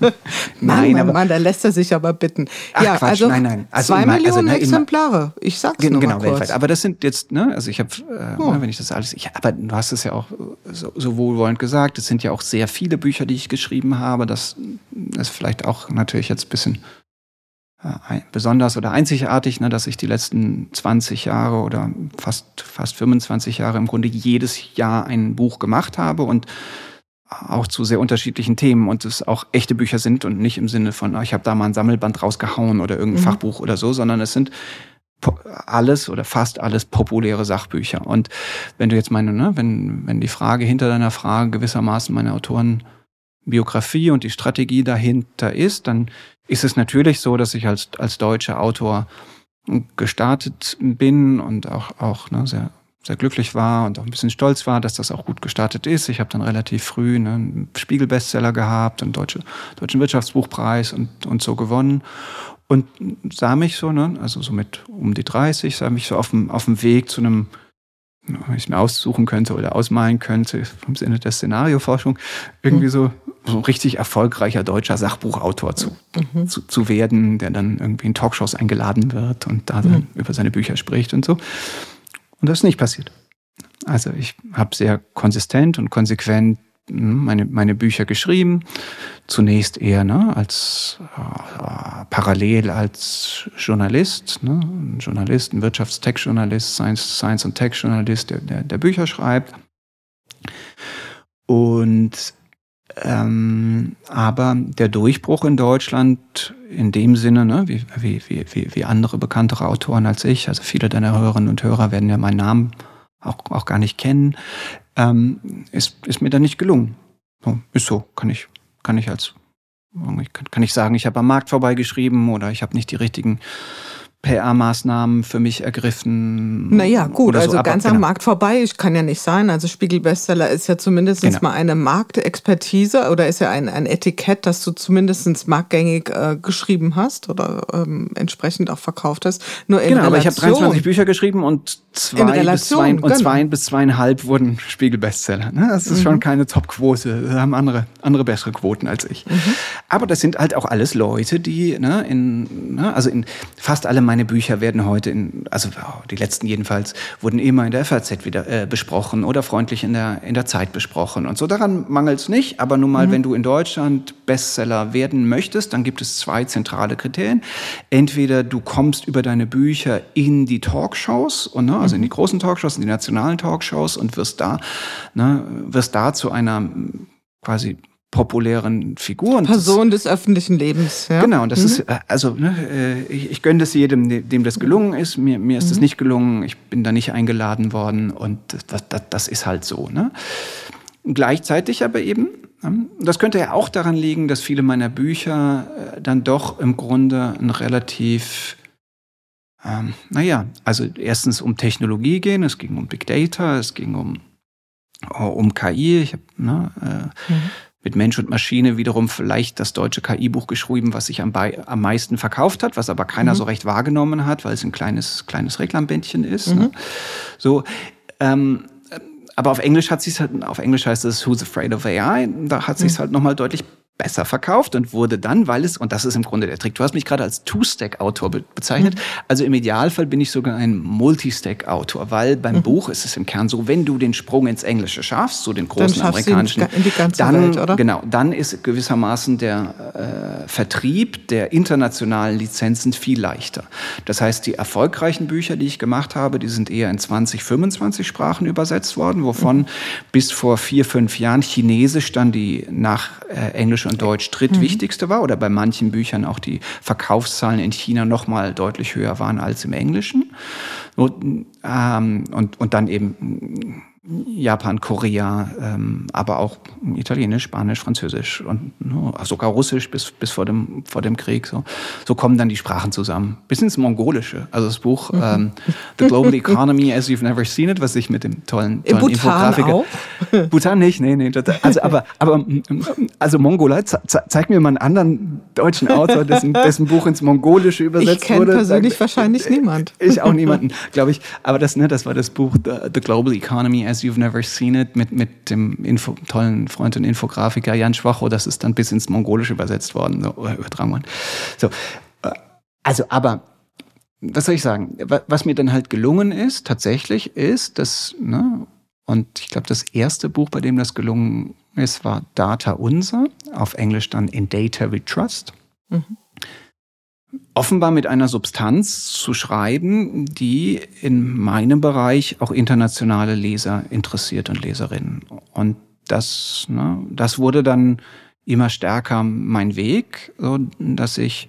Mann, da lässt er sich aber bitten. Ach, ja, Quatsch, also nein. Also 2 Millionen Exemplare. Ich sag's nur mal kurz. Genau, weltweit. Aber das sind jetzt, also ich habe, wenn ich das alles... aber du hast es ja auch so wohlwollend gesagt, es sind ja auch sehr viele Bücher, die ich geschrieben habe. Das ist vielleicht auch natürlich jetzt ein bisschen... besonders oder einzigartig, dass ich die letzten 20 Jahre oder fast 25 Jahre im Grunde jedes Jahr ein Buch gemacht habe und auch zu sehr unterschiedlichen Themen und es auch echte Bücher sind und nicht im Sinne von, ich habe da mal ein Sammelband rausgehauen oder irgendein Fachbuch oder so, sondern es sind alles oder fast alles populäre Sachbücher. Und wenn du jetzt wenn die Frage hinter deiner Frage gewissermaßen meine Autorenbiografie und die Strategie dahinter ist, dann ist es natürlich so, dass ich als deutscher Autor gestartet bin und auch sehr, sehr glücklich war und auch ein bisschen stolz war, dass das auch gut gestartet ist. Ich habe dann relativ früh einen Spiegel-Bestseller gehabt, einen deutschen Wirtschaftsbuchpreis und so gewonnen und sah mich so, also so mit um die 30, sah mich so auf dem Weg zu einem, wenn ich mir aussuchen könnte oder ausmalen könnte, im Sinne der Szenarioforschung, irgendwie so richtig erfolgreicher deutscher Sachbuchautor zu werden, der dann irgendwie in Talkshows eingeladen wird und da dann über seine Bücher spricht und so. Und das ist nicht passiert. Also ich habe sehr konsistent und konsequent meine Bücher geschrieben. Zunächst eher als parallel als Journalist, ein Wirtschaftstech-Journalist, Science- und Tech-Journalist, der Bücher schreibt. Und aber der Durchbruch in Deutschland in dem Sinne, wie andere bekanntere Autoren als ich, also viele deiner Hörerinnen und Hörer werden ja meinen Namen auch gar nicht kennen, ist mir dann nicht gelungen. So, ist so, kann ich sagen, ich habe am Markt vorbeigeschrieben oder ich habe nicht die richtigen PR-Maßnahmen für mich ergriffen. Naja, gut, also ganz am Markt vorbei, kann ja nicht sein. Also Spiegel-Bestseller ist ja zumindest mal eine Marktexpertise oder ist ja ein Etikett, das du zumindest marktgängig geschrieben hast oder entsprechend auch verkauft hast. Nur in Relation. Aber ich habe 23 Bücher geschrieben und 2 bis 2,5 wurden Spiegel-Bestseller. Das ist schon keine Top-Quote. Da haben andere bessere Quoten als ich. Aber das sind halt auch alles Leute, die in fast alle meine meine Bücher werden heute die letzten jedenfalls, wurden immer in der FAZ wieder besprochen oder freundlich in der Zeit besprochen und so. Daran mangelt es nicht, aber nun mal, wenn du in Deutschland Bestseller werden möchtest, dann gibt es 2 zentrale Kriterien. Entweder du kommst über deine Bücher in die Talkshows, also in die großen Talkshows, in die nationalen Talkshows und wirst da zu einer quasi populären Figur. Und Person des öffentlichen Lebens. Ja? Genau, das ist, ich gönne das jedem, dem das gelungen ist. Mir ist das nicht gelungen, ich bin da nicht eingeladen worden und das ist halt so. Ne? Gleichzeitig aber eben, das könnte ja auch daran liegen, dass viele meiner Bücher dann doch im Grunde ein relativ, also erstens um Technologie gehen, es ging um Big Data, es ging um KI. Ich habe mit Mensch und Maschine wiederum vielleicht das deutsche KI-Buch geschrieben, was sich am meisten verkauft hat, was aber keiner so recht wahrgenommen hat, weil es ein kleines Reklambändchen ist. Ne? So, aber auf Englisch heißt es Who's Afraid of AI? Da hat sich's halt nochmal deutlich besser verkauft und wurde dann, und das ist im Grunde der Trick, du hast mich gerade als Two-Stack-Autor bezeichnet, also im Idealfall bin ich sogar ein Multi-Stack-Autor, weil beim Buch ist es im Kern so, wenn du den Sprung ins Englische schaffst, so den großen amerikanischen, in die ganze Welt, oder? Genau, dann ist gewissermaßen der Vertrieb der internationalen Lizenzen viel leichter. Das heißt, die erfolgreichen Bücher, die ich gemacht habe, die sind eher in 20, 25 Sprachen übersetzt worden, wovon bis vor 4, 5 Jahren Chinesisch dann die nach Englisch und Deutsch drittwichtigste war oder bei manchen Büchern auch die Verkaufszahlen in China noch mal deutlich höher waren als im Englischen. Und dann eben Japan, Korea, aber auch Italienisch, Spanisch, Französisch und sogar Russisch bis vor dem Krieg. So kommen dann die Sprachen zusammen. Bis ins Mongolische. Also das Buch The Global Economy as You've Never Seen It, was sich mit dem tollen Infografiker... Auch? Bhutan nicht, nee. Also Mongolei, zeig mir mal einen anderen deutschen Autor, dessen Buch ins Mongolische übersetzt wurde. Ich kenne persönlich wahrscheinlich niemand. Ich auch niemanden, glaube ich. Aber das war das Buch The Global Economy as You've Never Seen It mit dem tollen Freund und Infografiker Jan Schwacho. Das ist dann bis ins Mongolische übersetzt worden, oder übertragen worden. So, also, aber was soll ich sagen? Was mir dann halt gelungen ist, tatsächlich ist, und ich glaube, das erste Buch, bei dem das gelungen ist, war Data Unser, auf Englisch dann In Data We Trust. Offenbar mit einer Substanz zu schreiben, die in meinem Bereich auch internationale Leser interessiert und Leserinnen. Und das wurde dann immer stärker mein Weg, so dass ich,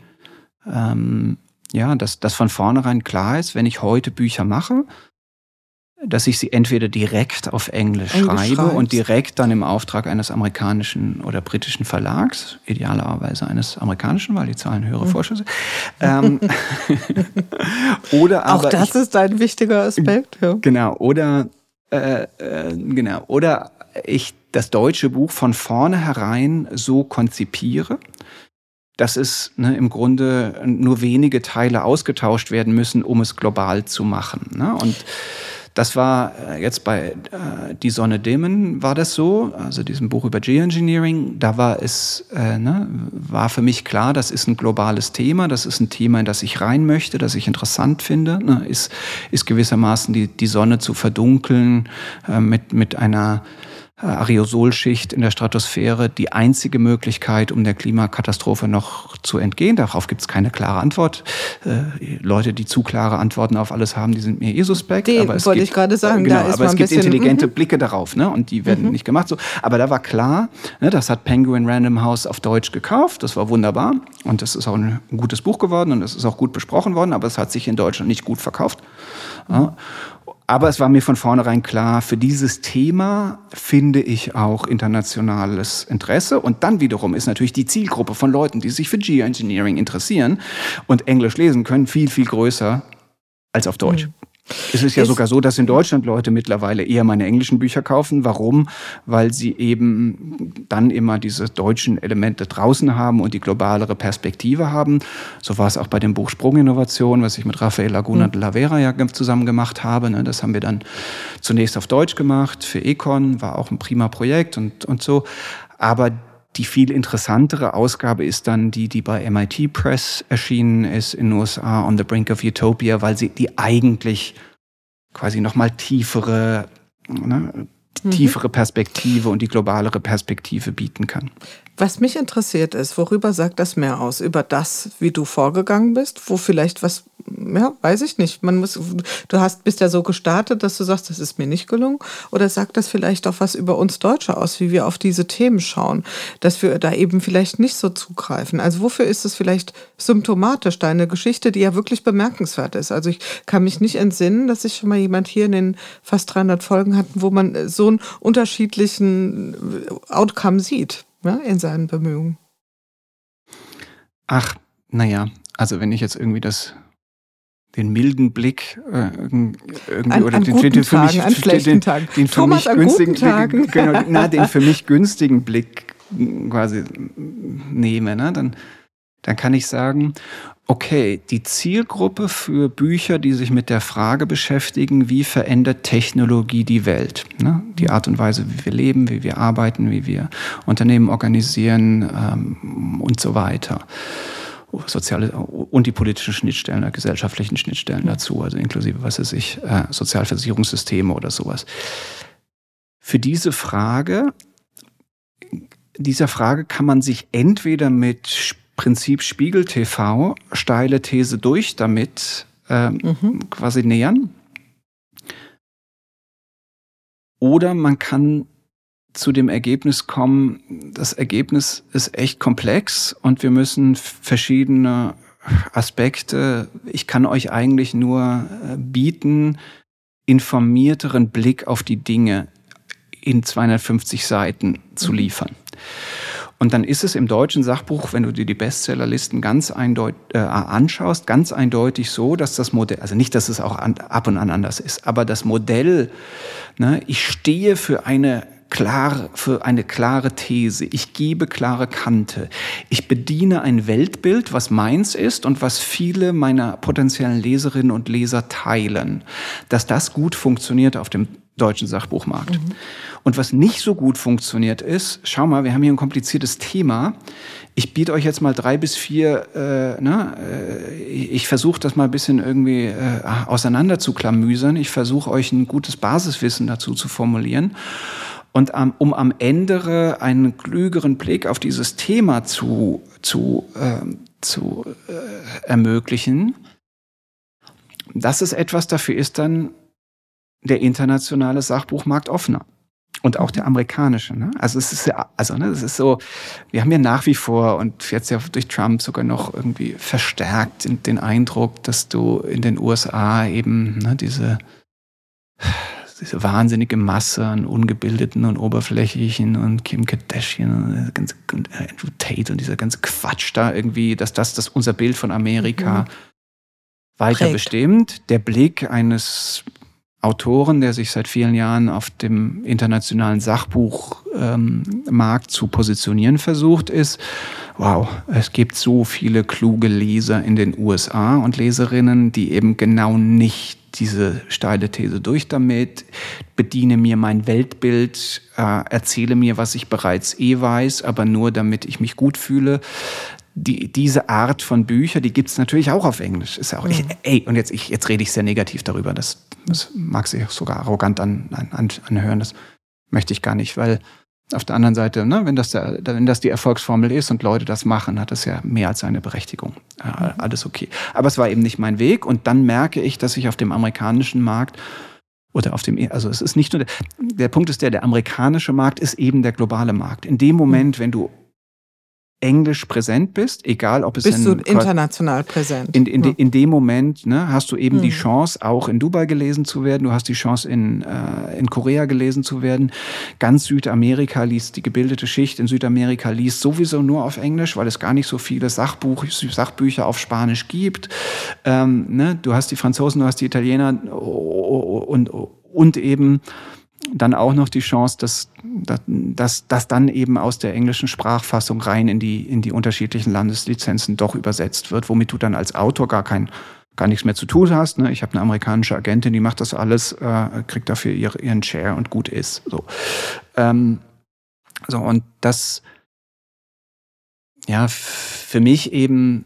dass von vornherein klar ist, wenn ich heute Bücher mache, dass ich sie entweder direkt auf Englisch schreibe und direkt dann im Auftrag eines amerikanischen oder britischen Verlags, idealerweise eines amerikanischen, weil die zahlen höhere Vorschüsse. Oder aber auch das ist ein wichtiger Aspekt. Ja. Genau. Oder ich das deutsche Buch von vornherein so konzipiere, dass es im Grunde nur wenige Teile ausgetauscht werden müssen, um es global zu machen. Ne? Und das war jetzt bei Die Sonne dimmen war das so, also diesem Buch über Geoengineering, da war es, war für mich klar, das ist ein globales Thema, das ist ein Thema, in das ich rein möchte, das ich interessant finde, ist gewissermaßen die Sonne zu verdunkeln mit einer Aerosolschicht in der Stratosphäre die einzige Möglichkeit, um der Klimakatastrophe noch zu entgehen. Darauf gibt es keine klare Antwort. Leute, die zu klare Antworten auf alles haben, die sind mir suspekt. Wollte ich gerade sagen. Genau, aber es gibt intelligente Blicke darauf, ne? Und die werden nicht gemacht. So. Aber da war klar, das hat Penguin Random House auf Deutsch gekauft. Das war wunderbar. Und das ist auch ein gutes Buch geworden und es ist auch gut besprochen worden. Aber es hat sich in Deutschland nicht gut verkauft. Ja. Aber es war mir von vornherein klar, für dieses Thema finde ich auch internationales Interesse. Und dann wiederum ist natürlich die Zielgruppe von Leuten, die sich für Geoengineering interessieren und Englisch lesen können, viel, viel größer als auf Deutsch. Es ist ja sogar so, dass in Deutschland Leute mittlerweile eher meine englischen Bücher kaufen. Warum? Weil sie eben dann immer diese deutschen Elemente draußen haben und die globalere Perspektive haben. So war es auch bei dem Buch Sprunginnovation, was ich mit Rafael Laguna de la Vera ja zusammen gemacht habe. Das haben wir dann zunächst auf Deutsch gemacht für Econ, war auch ein prima Projekt und so. Aber Die viel interessantere Ausgabe ist dann die bei MIT Press erschienen ist in den USA, On the Brink of Utopia, weil sie die eigentlich quasi nochmal tiefere Perspektive und die globalere Perspektive bieten kann. Was mich interessiert ist, worüber sagt das mehr aus? Über das, wie du vorgegangen bist, wo vielleicht was, ja, weiß ich nicht. Bist ja so gestartet, dass du sagst, das ist mir nicht gelungen. Oder sagt das vielleicht auch was über uns Deutsche aus, wie wir auf diese Themen schauen, dass wir da eben vielleicht nicht so zugreifen? Also wofür ist es vielleicht symptomatisch, deine Geschichte, die ja wirklich bemerkenswert ist? Also ich kann mich nicht entsinnen, dass ich schon mal jemand hier in den fast 300 Folgen hatten, wo man so einen unterschiedlichen Outcome sieht. Ja, in seinen Bemühungen. Ach, naja, also wenn ich jetzt irgendwie den milden Blick an guten Tagen, an schlechten Tagen. Thomas, an guten Tagen. Den für mich günstigen Blick quasi nehme, ne, dann kann ich sagen, okay, die Zielgruppe für Bücher, die sich mit der Frage beschäftigen, wie verändert Technologie die Welt? Ne? Die Art und Weise, wie wir leben, wie wir arbeiten, wie wir Unternehmen organisieren und so weiter. Soziale und die politischen Schnittstellen, gesellschaftlichen Schnittstellen dazu, also inklusive, Sozialversicherungssysteme oder sowas. Für dieser Frage kann man sich entweder mit Prinzip Spiegel TV, steile These durch, damit quasi nähern. Oder man kann zu dem Ergebnis kommen, das Ergebnis ist echt komplex und wir müssen verschiedene Aspekte, ich kann euch eigentlich nur bieten, informierteren Blick auf die Dinge in 250 Seiten zu liefern. Und dann ist es im deutschen Sachbuch, wenn du dir die Bestsellerlisten ganz eindeutig anschaust, ganz eindeutig so, dass das Modell, also nicht, dass es auch ab und an anders ist, aber das Modell, ne, ich stehe für eine klare These, ich gebe klare Kante, ich bediene ein Weltbild, was meins ist und was viele meiner potenziellen Leserinnen und Leser teilen, dass das gut funktioniert auf dem deutschen Sachbuchmarkt. Und was nicht so gut funktioniert ist, schau mal, wir haben hier ein kompliziertes Thema. Ich biete euch jetzt mal 3 bis 4, ich versuche das mal ein bisschen irgendwie auseinander zu klamüsern. Ich versuche euch ein gutes Basiswissen dazu zu formulieren. Und um am Ende einen klügeren Blick auf dieses Thema zu ermöglichen, das ist etwas, dafür ist dann der internationale Sachbuchmarkt offener. Und auch der amerikanische. Ne? Also es ist ja, es ist so, wir haben ja nach wie vor und jetzt ja durch Trump sogar noch irgendwie verstärkt den Eindruck, dass du in den USA eben diese wahnsinnige Masse an Ungebildeten und Oberflächlichen und Kim Kardashian und Andrew Tate und dieser ganze Quatsch da irgendwie, dass das unser Bild von Amerika weiter bestimmt. Der Blick eines Autoren, der sich seit vielen Jahren auf dem internationalen Sachbuchmarkt zu positionieren versucht, ist, wow, es gibt so viele kluge Leser in den USA und Leserinnen, die eben genau nicht diese steile These durch damit, bediene mir mein Weltbild, erzähle mir, was ich bereits weiß, aber nur damit ich mich gut fühle. Diese Art von Bücher, die gibt's natürlich auch auf Englisch. Ist ja auch, jetzt rede ich sehr negativ darüber. Das mag sich sogar arrogant anhören. Das möchte ich gar nicht, weil auf der anderen Seite, ne, wenn das die Erfolgsformel ist und Leute das machen, hat das ja mehr als seine Berechtigung. Alles okay. Aber es war eben nicht mein Weg. Und dann merke ich, dass ich auf dem amerikanischen Markt also es ist nicht nur der Punkt ist der amerikanische Markt ist eben der globale Markt. In dem Moment, wenn du Englisch präsent bist, egal ob es bist du international präsent. In dem Moment, ne, hast du eben die Chance, auch in Dubai gelesen zu werden. Du hast die Chance, in Korea gelesen zu werden. Ganz Südamerika liest, die gebildete Schicht in Südamerika liest sowieso nur auf Englisch, weil es gar nicht so viele Sachbücher auf Spanisch gibt. Ne, du hast die Franzosen, du hast die Italiener und eben dann auch noch die Chance, dass dann eben aus der englischen Sprachfassung rein in die unterschiedlichen Landeslizenzen doch übersetzt wird, womit du dann als Autor gar nichts mehr zu tun hast. Ne? Ich habe eine amerikanische Agentin, die macht das alles, kriegt dafür ihren Share und gut ist. Und das für mich eben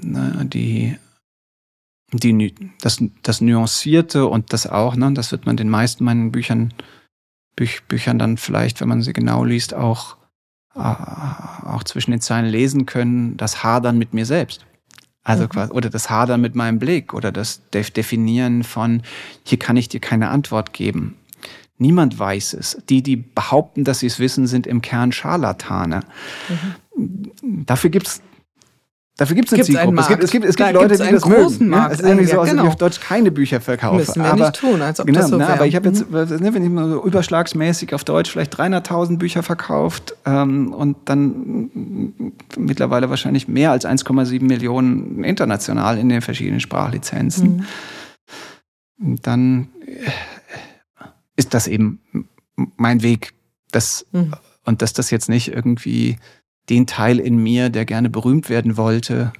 das Nuancierte und das auch, das wird man den meisten meinen Büchern dann vielleicht, wenn man sie genau liest, auch zwischen den Zeilen lesen können, das Hadern mit mir selbst. Also quasi, oder das Hadern mit meinem Blick oder das Definieren von, hier kann ich dir keine Antwort geben. Niemand weiß es. Die behaupten, dass sie es wissen, sind im Kern Scharlatane. Dafür gibt's eine Zielgruppe. Es gibt Leute, die das mögen. Es ist ja nicht so, als ob ich auf Deutsch keine Bücher verkaufe. Müssen wir nicht tun, als ob das so wäre. Aber ich habe jetzt, wenn ich mal so überschlagsmäßig auf Deutsch vielleicht 300.000 Bücher verkauft und dann mittlerweile wahrscheinlich mehr als 1,7 Millionen international in den verschiedenen Sprachlizenzen, dann ist das eben mein Weg. Und dass das jetzt nicht irgendwie den Teil in mir, der gerne berühmt werden wollte,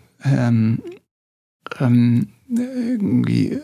irgendwie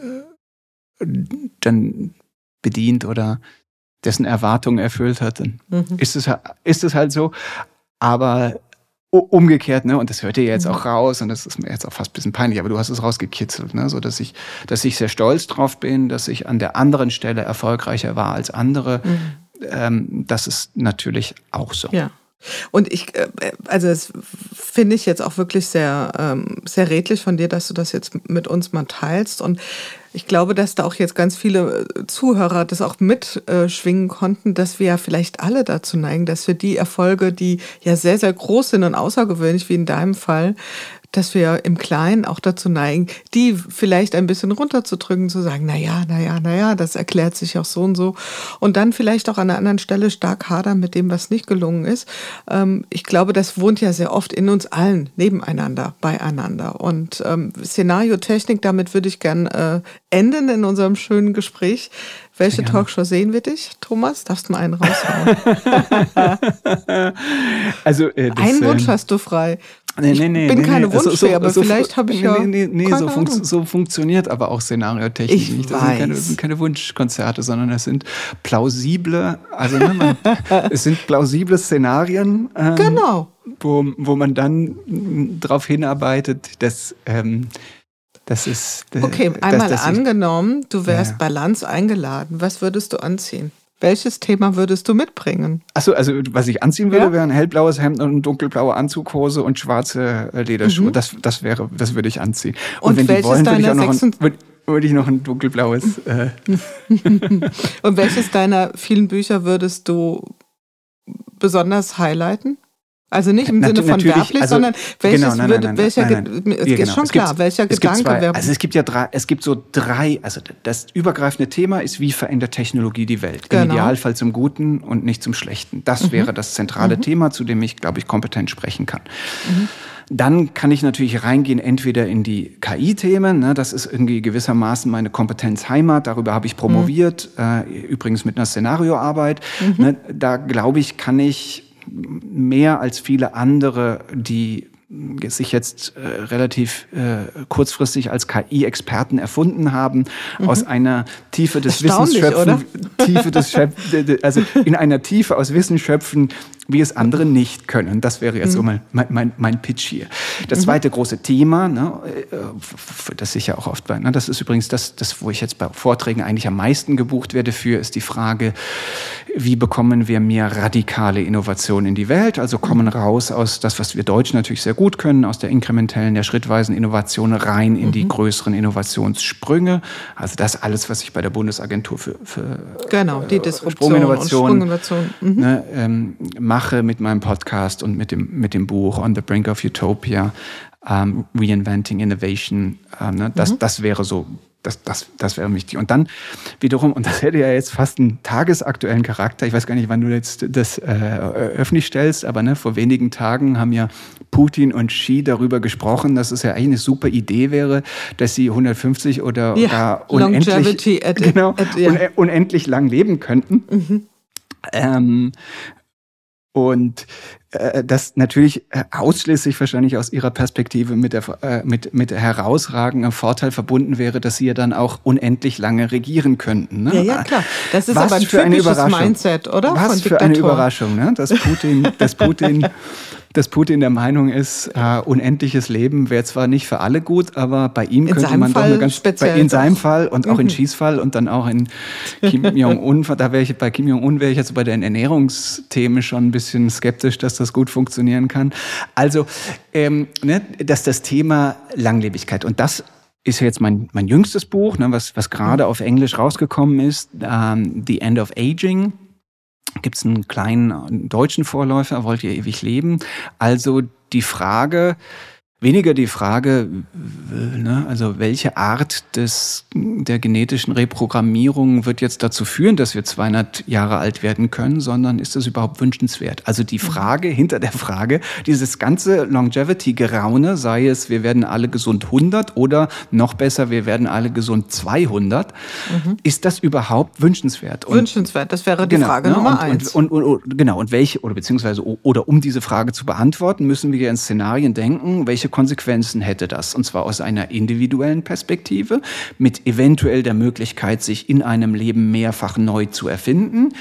dann bedient oder dessen Erwartungen erfüllt hat, dann ist es halt so. Aber umgekehrt, und das hört ihr jetzt auch raus, und das ist mir jetzt auch fast ein bisschen peinlich, aber du hast es rausgekitzelt, so dass ich sehr stolz drauf bin, dass ich an der anderen Stelle erfolgreicher war als andere. Das ist natürlich auch so. Ja. Und das finde ich jetzt auch wirklich sehr, sehr redlich von dir, dass du das jetzt mit uns mal teilst. Und ich glaube, dass da auch jetzt ganz viele Zuhörer das auch mitschwingen konnten, dass wir ja vielleicht alle dazu neigen, dass wir die Erfolge, die ja sehr, sehr groß sind und außergewöhnlich, wie in deinem Fall, dass wir im Kleinen auch dazu neigen, die vielleicht ein bisschen runterzudrücken, zu sagen, naja, das erklärt sich auch so und so. Und dann vielleicht auch an einer anderen Stelle stark hadern mit dem, was nicht gelungen ist. Ich glaube, das wohnt ja sehr oft in uns allen, nebeneinander, beieinander. Und Szenariotechnik, damit würde ich gern enden in unserem schönen Gespräch. Welche Talkshow sehen wir dich, Thomas? Darfst du mal einen raushauen? Einen Wunsch hast du frei. Ich bin keine Wunschfee, aber vielleicht habe ich so funktioniert aber auch Szenariotechnik nicht. Das sind keine Wunschkonzerte, sondern das sind plausible, es sind plausible Szenarien, wo man dann darauf hinarbeitet, dass das ist... Okay, einmal angenommen, du wärst bei Lanz eingeladen. Was würdest du anziehen? Welches Thema würdest du mitbringen? Achso, also was ich anziehen würde, wäre ein hellblaues Hemd und eine dunkelblaue Anzughose und schwarze Lederschuhe. Das würde ich anziehen. Und wenn die wollen, würde ich noch ein dunkelblaues... Und welches deiner vielen Bücher würdest du besonders highlighten? Also nicht im Sinne von werblich, sondern welches ist schon klar, welcher Gedanke wäre. Also es gibt so drei, also das übergreifende Thema ist, wie verändert Technologie die Welt? Im Idealfall zum Guten und nicht zum Schlechten. Das wäre das zentrale Thema, zu dem ich, glaube ich, kompetent sprechen kann. Dann kann ich natürlich reingehen, entweder in die KI-Themen, das ist irgendwie gewissermaßen meine Kompetenzheimat, darüber habe ich promoviert, übrigens mit einer Szenarioarbeit. Da, glaube ich, kann ich mehr als viele andere, die sich jetzt relativ kurzfristig als KI-Experten erfunden haben, aus einer Tiefe des Wissens schöpfen, also in einer Tiefe aus Wissen schöpfen, wie es andere nicht können. Das wäre jetzt so mein Pitch hier. Das zweite große Thema, für das ich ja auch oft das ist übrigens das, wo ich jetzt bei Vorträgen eigentlich am meisten gebucht werde für, ist die Frage, wie bekommen wir mehr radikale Innovation in die Welt? Also kommen raus aus das, was wir Deutschen natürlich sehr gut können, aus der inkrementellen, der schrittweisen Innovation rein in die größeren Innovationssprünge. Also das alles, was ich bei der Bundesagentur für die Disruption und Sprunginnovation mache mit meinem Podcast und mit dem Buch On the Brink of Utopia, Reinventing Innovation. Das wäre so. Das wäre wichtig. Und dann wiederum, und das hätte ja jetzt fast einen tagesaktuellen Charakter, ich weiß gar nicht, wann du jetzt das öffentlich stellst, aber vor wenigen Tagen haben ja Putin und Xi darüber gesprochen, dass es ja eigentlich eine super Idee wäre, dass sie 150 oder gar unendlich lang leben könnten. Und das natürlich ausschließlich wahrscheinlich aus ihrer Perspektive mit der herausragenden Vorteil verbunden wäre, dass sie ja dann auch unendlich lange regieren könnten. Ne? Ja, klar. Das ist aber ein typisches Mindset, oder? Was für eine Überraschung, ne? dass Putin dass Putin der Meinung ist, unendliches Leben wäre zwar nicht für alle gut, aber bei ihm könnte man doch in seinem Fall und auch in Xis Fall und dann auch in Kim Jong-un, bei Kim Jong-un wäre ich jetzt bei den Ernährungsthemen schon ein bisschen skeptisch, dass das gut funktionieren kann. Also, dass das Thema Langlebigkeit, und das ist jetzt mein jüngstes Buch, was gerade auf Englisch rausgekommen ist, The End of Aging. Gibt es einen kleinen deutschen Vorläufer, wollt ihr ewig leben? Also weniger die Frage, also welche Art der genetischen Reprogrammierung wird jetzt dazu führen, dass wir 200 Jahre alt werden können, sondern ist das überhaupt wünschenswert? Also die Frage hinter der Frage, dieses ganze Longevity-Geraune, sei es, wir werden alle gesund 100 oder noch besser, wir werden alle gesund 200, ist das überhaupt wünschenswert? Wünschenswert, das wäre die Frage Nummer 1. Oder um diese Frage zu beantworten, müssen wir in Szenarien denken, welche Konsequenzen hätte das? Und zwar aus einer individuellen Perspektive, mit eventuell der Möglichkeit, sich in einem Leben mehrfach neu zu erfinden.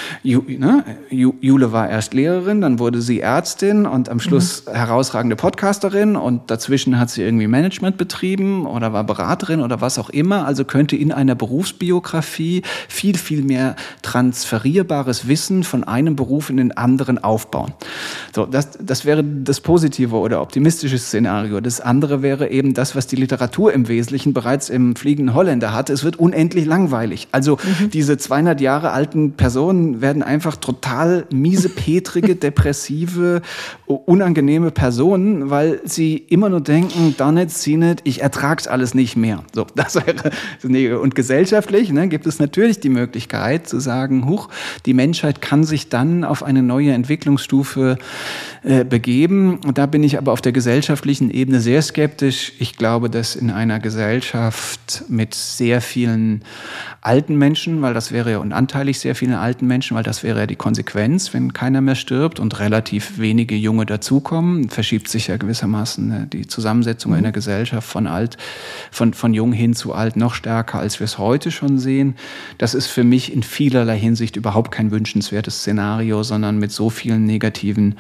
Jule war erst Lehrerin, dann wurde sie Ärztin und am Schluss herausragende Podcasterin und dazwischen hat sie irgendwie Management betrieben oder war Beraterin oder was auch immer. Also könnte in einer Berufsbiografie viel, viel mehr transferierbares Wissen von einem Beruf in den anderen aufbauen. So, das wäre das positive oder optimistische Szenario. Das andere wäre eben das, was die Literatur im Wesentlichen bereits im Fliegenden Holländer hatte. Es wird unendlich langweilig. Also diese 200 Jahre alten Personen werden einfach total miesepetrige, depressive, unangenehme Personen, weil sie immer nur denken, darn it, see it, ich ertrag's alles nicht mehr. So, das wäre, und gesellschaftlich gibt es natürlich die Möglichkeit zu sagen, die Menschheit kann sich dann auf eine neue Entwicklungsstufe begeben. Und da bin ich aber auf der gesellschaftlichen Ebene sehr skeptisch. Ich glaube, dass in einer Gesellschaft mit sehr vielen alten Menschen, weil das wäre ja unanteilig sehr viele alten Menschen, weil das wäre ja die Konsequenz, wenn keiner mehr stirbt und relativ wenige Junge dazukommen, verschiebt sich ja gewissermaßen die Zusammensetzung in der Gesellschaft von jung hin zu alt noch stärker, als wir es heute schon sehen. Das ist für mich in vielerlei Hinsicht überhaupt kein wünschenswertes Szenario, sondern mit so vielen negativen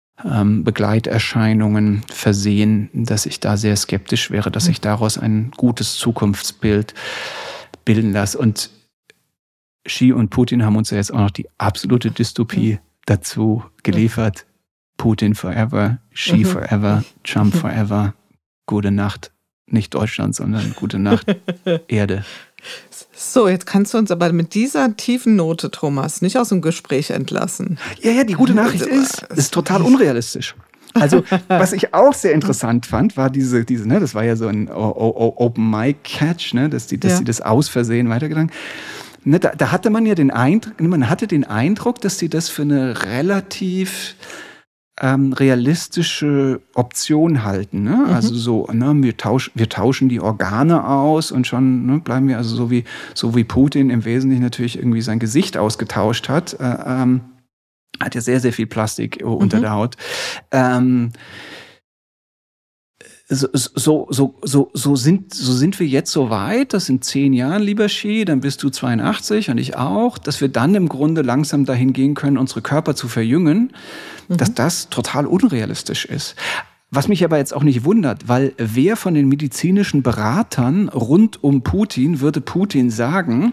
Begleiterscheinungen versehen, dass ich da sehr skeptisch wäre, dass ich daraus ein gutes Zukunftsbild bilden lasse. Und Xi und Putin haben uns ja jetzt auch noch die absolute Dystopie dazu geliefert. Putin forever, Xi forever, Trump forever. Gute Nacht, nicht Deutschland, sondern gute Nacht, Erde. So, jetzt kannst du uns aber mit dieser tiefen Note, Thomas, nicht aus dem Gespräch entlassen. Ja, die gute Nachricht ist total unrealistisch. Also, was ich auch sehr interessant fand, war diese, das war ja so ein Open Mic Catch, dass die das aus Versehen weitergegangen. Da hatte man ja den Eindruck, dass sie das für eine relativ realistische Option halten. Also so, wir tauschen die Organe aus und schon bleiben wir also so wie Putin im Wesentlichen natürlich irgendwie sein Gesicht ausgetauscht hat. Hat ja sehr, sehr viel Plastik unter der Haut. So sind wir jetzt so weit, das in 10 Jahren, lieber Xi, dann bist du 82 und ich auch, dass wir dann im Grunde langsam dahin gehen können, unsere Körper zu verjüngen, dass das total unrealistisch ist. Was mich aber jetzt auch nicht wundert, weil wer von den medizinischen Beratern rund um Putin würde Putin sagen,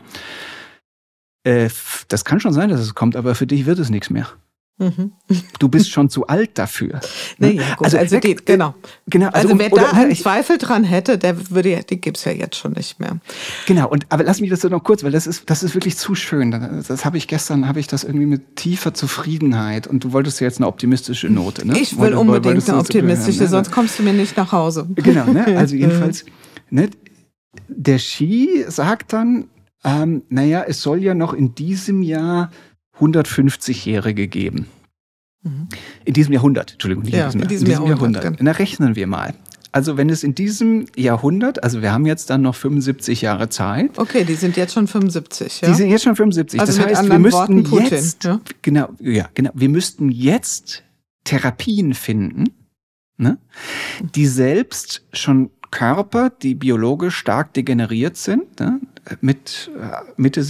das kann schon sein, dass es kommt, aber für dich wird es nichts mehr. Du bist schon zu alt dafür. Naja, gut, genau. Also wer da einen Zweifel dran hätte, die gibt es ja jetzt schon nicht mehr. Genau, aber lass mich das noch kurz, weil das ist wirklich zu schön. Das habe ich das irgendwie mit tiefer Zufriedenheit und du wolltest ja jetzt eine optimistische Note, ne? Ich will unbedingt eine optimistische, sonst kommst du mir nicht nach Hause. Genau, also jedenfalls, der Xi sagt dann, es soll ja noch in diesem Jahr 150-Jährige geben. In diesem Jahrhundert, Entschuldigung, nicht in diesem Jahrhundert. Genau. Und da rechnen wir mal. Also wenn es in diesem Jahrhundert, also wir haben jetzt dann noch 75 Jahre Zeit. Okay, die sind jetzt schon 75, ja? Die sind jetzt schon 75. Also das heißt, wir müssten jetzt, wir müssten jetzt Therapien finden, die selbst schon Körper, die biologisch stark degeneriert sind, mit Mitte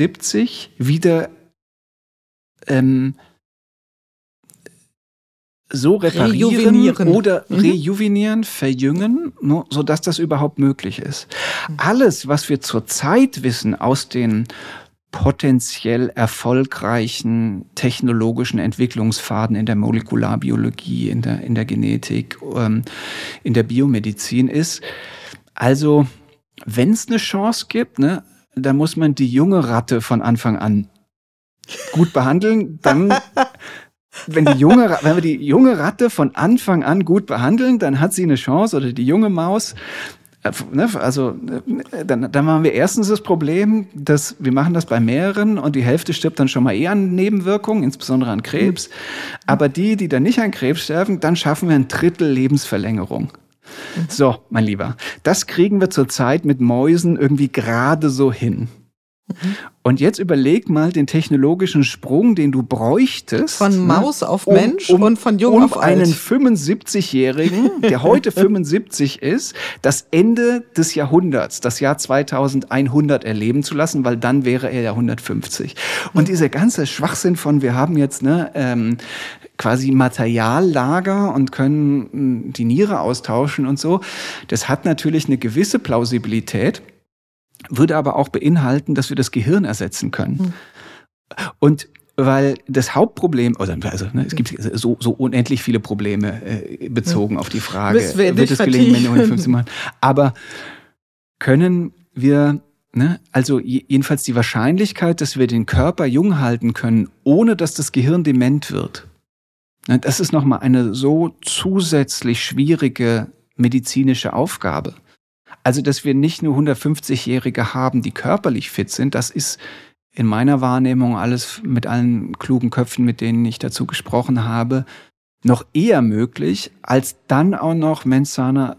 70 wieder so reparieren oder rejuvenieren, verjüngen, sodass das überhaupt möglich ist. Alles, was wir zurzeit wissen aus den potenziell erfolgreichen technologischen Entwicklungspfaden in der Molekularbiologie, in der Genetik, in der Biomedizin ist, also wenn es eine Chance gibt, da muss man die junge Ratte von Anfang an gut behandeln, dann wenn wir die junge Ratte von Anfang an gut behandeln, dann hat sie eine Chance, oder die junge Maus. Also dann haben wir erstens das Problem, dass wir machen das bei mehreren und die Hälfte stirbt dann schon mal eher an Nebenwirkungen, insbesondere an Krebs. Aber die dann nicht an Krebs sterben, dann schaffen wir 1/3 Lebensverlängerung. So, mein Lieber, das kriegen wir zurzeit mit Mäusen irgendwie gerade so hin. Und jetzt überleg mal den technologischen Sprung, den du bräuchtest. Von Maus auf Mensch und von jung auf alt. Um einen 75-Jährigen, der heute 75 ist, das Ende des Jahrhunderts, das Jahr 2100 erleben zu lassen, weil dann wäre er ja 150. Und dieser ganze Schwachsinn von, wir haben jetzt quasi Materiallager und können die Niere austauschen und so, das hat natürlich eine gewisse Plausibilität, würde aber auch beinhalten, dass wir das Gehirn ersetzen können. Und weil das Hauptproblem, es gibt so unendlich viele Probleme bezogen auf die Frage, wird es gelingen, wenn wir 150 machen. Aber können wir, also jedenfalls die Wahrscheinlichkeit, dass wir den Körper jung halten können, ohne dass das Gehirn dement wird, das ist nochmal eine so zusätzlich schwierige medizinische Aufgabe. Also, dass wir nicht nur 150-Jährige haben, die körperlich fit sind, das ist in meiner Wahrnehmung alles mit allen klugen Köpfen, mit denen ich dazu gesprochen habe, noch eher möglich, als dann auch noch mens sana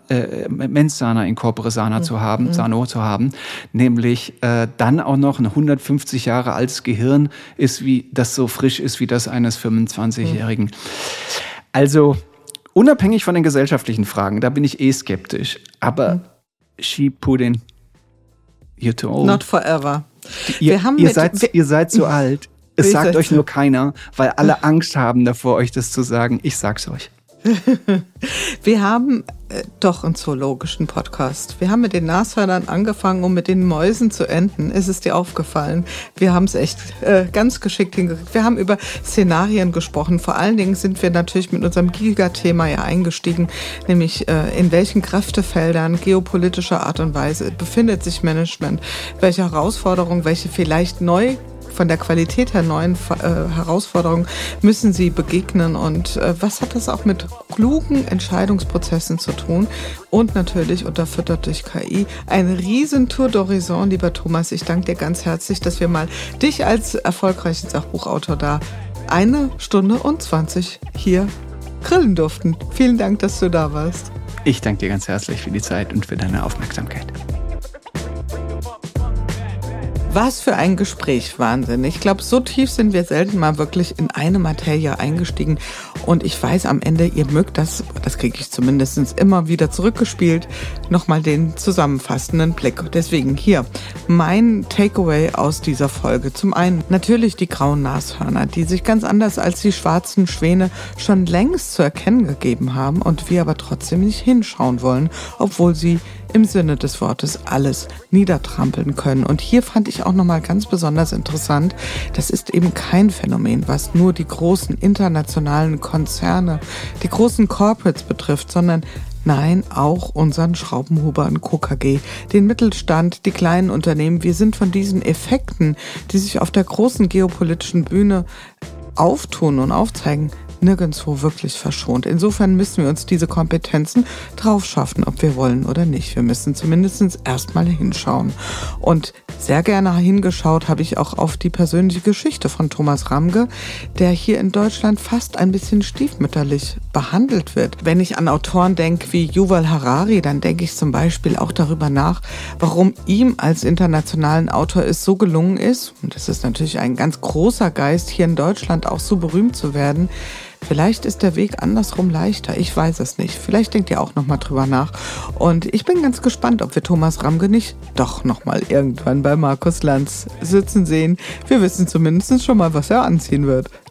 in corpore sano zu haben, nämlich dann auch noch ein 150 Jahre altes Gehirn ist, das so frisch ist wie das eines 25-Jährigen. Also, unabhängig von den gesellschaftlichen Fragen, da bin ich skeptisch, aber she put in you too old. Not forever. Ihr seid so alt. Es sagt euch nur keiner, weil alle Angst haben davor, euch das zu sagen. Ich sag's euch. Wir haben doch einen zoologischen Podcast. Wir haben mit den Nashörnern angefangen, um mit den Mäusen zu enden. Ist es dir aufgefallen? Wir haben es echt ganz geschickt hingekriegt. Wir haben über Szenarien gesprochen. Vor allen Dingen sind wir natürlich mit unserem Giga-Thema ja eingestiegen, nämlich in welchen Kräftefeldern geopolitischer Art und Weise befindet sich Management, welche Herausforderungen, welche vielleicht neu von der Qualität her neuen Herausforderungen müssen sie begegnen und was hat das auch mit klugen Entscheidungsprozessen zu tun und natürlich unterfüttert durch KI. Ein riesen Tour d'Horizon, lieber Thomas, ich danke dir ganz herzlich, dass wir mal dich als erfolgreichen Sachbuchautor da 1 Stunde und 20 hier grillen durften. Vielen Dank, dass du da warst. Ich danke dir ganz herzlich für die Zeit und für deine Aufmerksamkeit. Was für ein Gespräch, Wahnsinn. Ich glaube, so tief sind wir selten mal wirklich in eine Materie eingestiegen. Und ich weiß am Ende, ihr mögt das kriege ich zumindest immer wieder zurückgespielt, nochmal den zusammenfassenden Blick. Deswegen hier mein Takeaway aus dieser Folge. Zum einen natürlich die grauen Nashörner, die sich ganz anders als die schwarzen Schwäne schon längst zu erkennen gegeben haben und wir aber trotzdem nicht hinschauen wollen, obwohl sie im Sinne des Wortes alles niedertrampeln können. Und hier fand ich auch nochmal ganz besonders interessant, das ist eben kein Phänomen, was nur die großen internationalen Konzerne, die großen Corporates betrifft, sondern nein, auch unseren Schraubenhuber und Co. KG, den Mittelstand, die kleinen Unternehmen. Wir sind von diesen Effekten, die sich auf der großen geopolitischen Bühne auftun und aufzeigen, nirgendwo wirklich verschont. Insofern müssen wir uns diese Kompetenzen drauf schaffen, ob wir wollen oder nicht. Wir müssen zumindest erstmal hinschauen. Und sehr gerne hingeschaut habe ich auch auf die persönliche Geschichte von Thomas Ramge, der hier in Deutschland fast ein bisschen stiefmütterlich behandelt wird. Wenn ich an Autoren denke wie Yuval Harari, dann denke ich zum Beispiel auch darüber nach, warum ihm als internationalen Autor es so gelungen ist, und das ist natürlich ein ganz großer Geist, hier in Deutschland auch so berühmt zu werden. Vielleicht ist der Weg andersrum leichter, ich weiß es nicht. Vielleicht denkt ihr auch nochmal drüber nach. Und ich bin ganz gespannt, ob wir Thomas Ramge nicht doch nochmal irgendwann bei Markus Lanz sitzen sehen. Wir wissen zumindest schon mal, was er anziehen wird.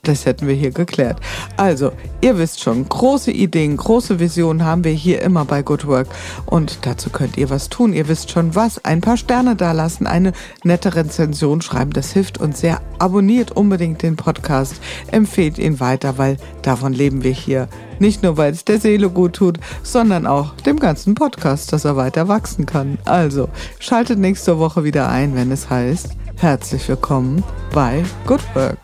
Das hätten wir hier geklärt. Also, ihr wisst schon, große Ideen, große Visionen haben wir hier immer bei Good Work. Und dazu könnt ihr was tun. Ihr wisst schon was. Ein paar Sterne dalassen, eine nette Rezension schreiben. Das hilft uns sehr. Abonniert unbedingt den Podcast. Empfehlt ihn weiter, weil davon leben wir hier. Nicht nur, weil es der Seele gut tut, sondern auch dem ganzen Podcast, dass er weiter wachsen kann. Also, schaltet nächste Woche wieder ein, wenn es heißt, herzlich willkommen bei Good Work.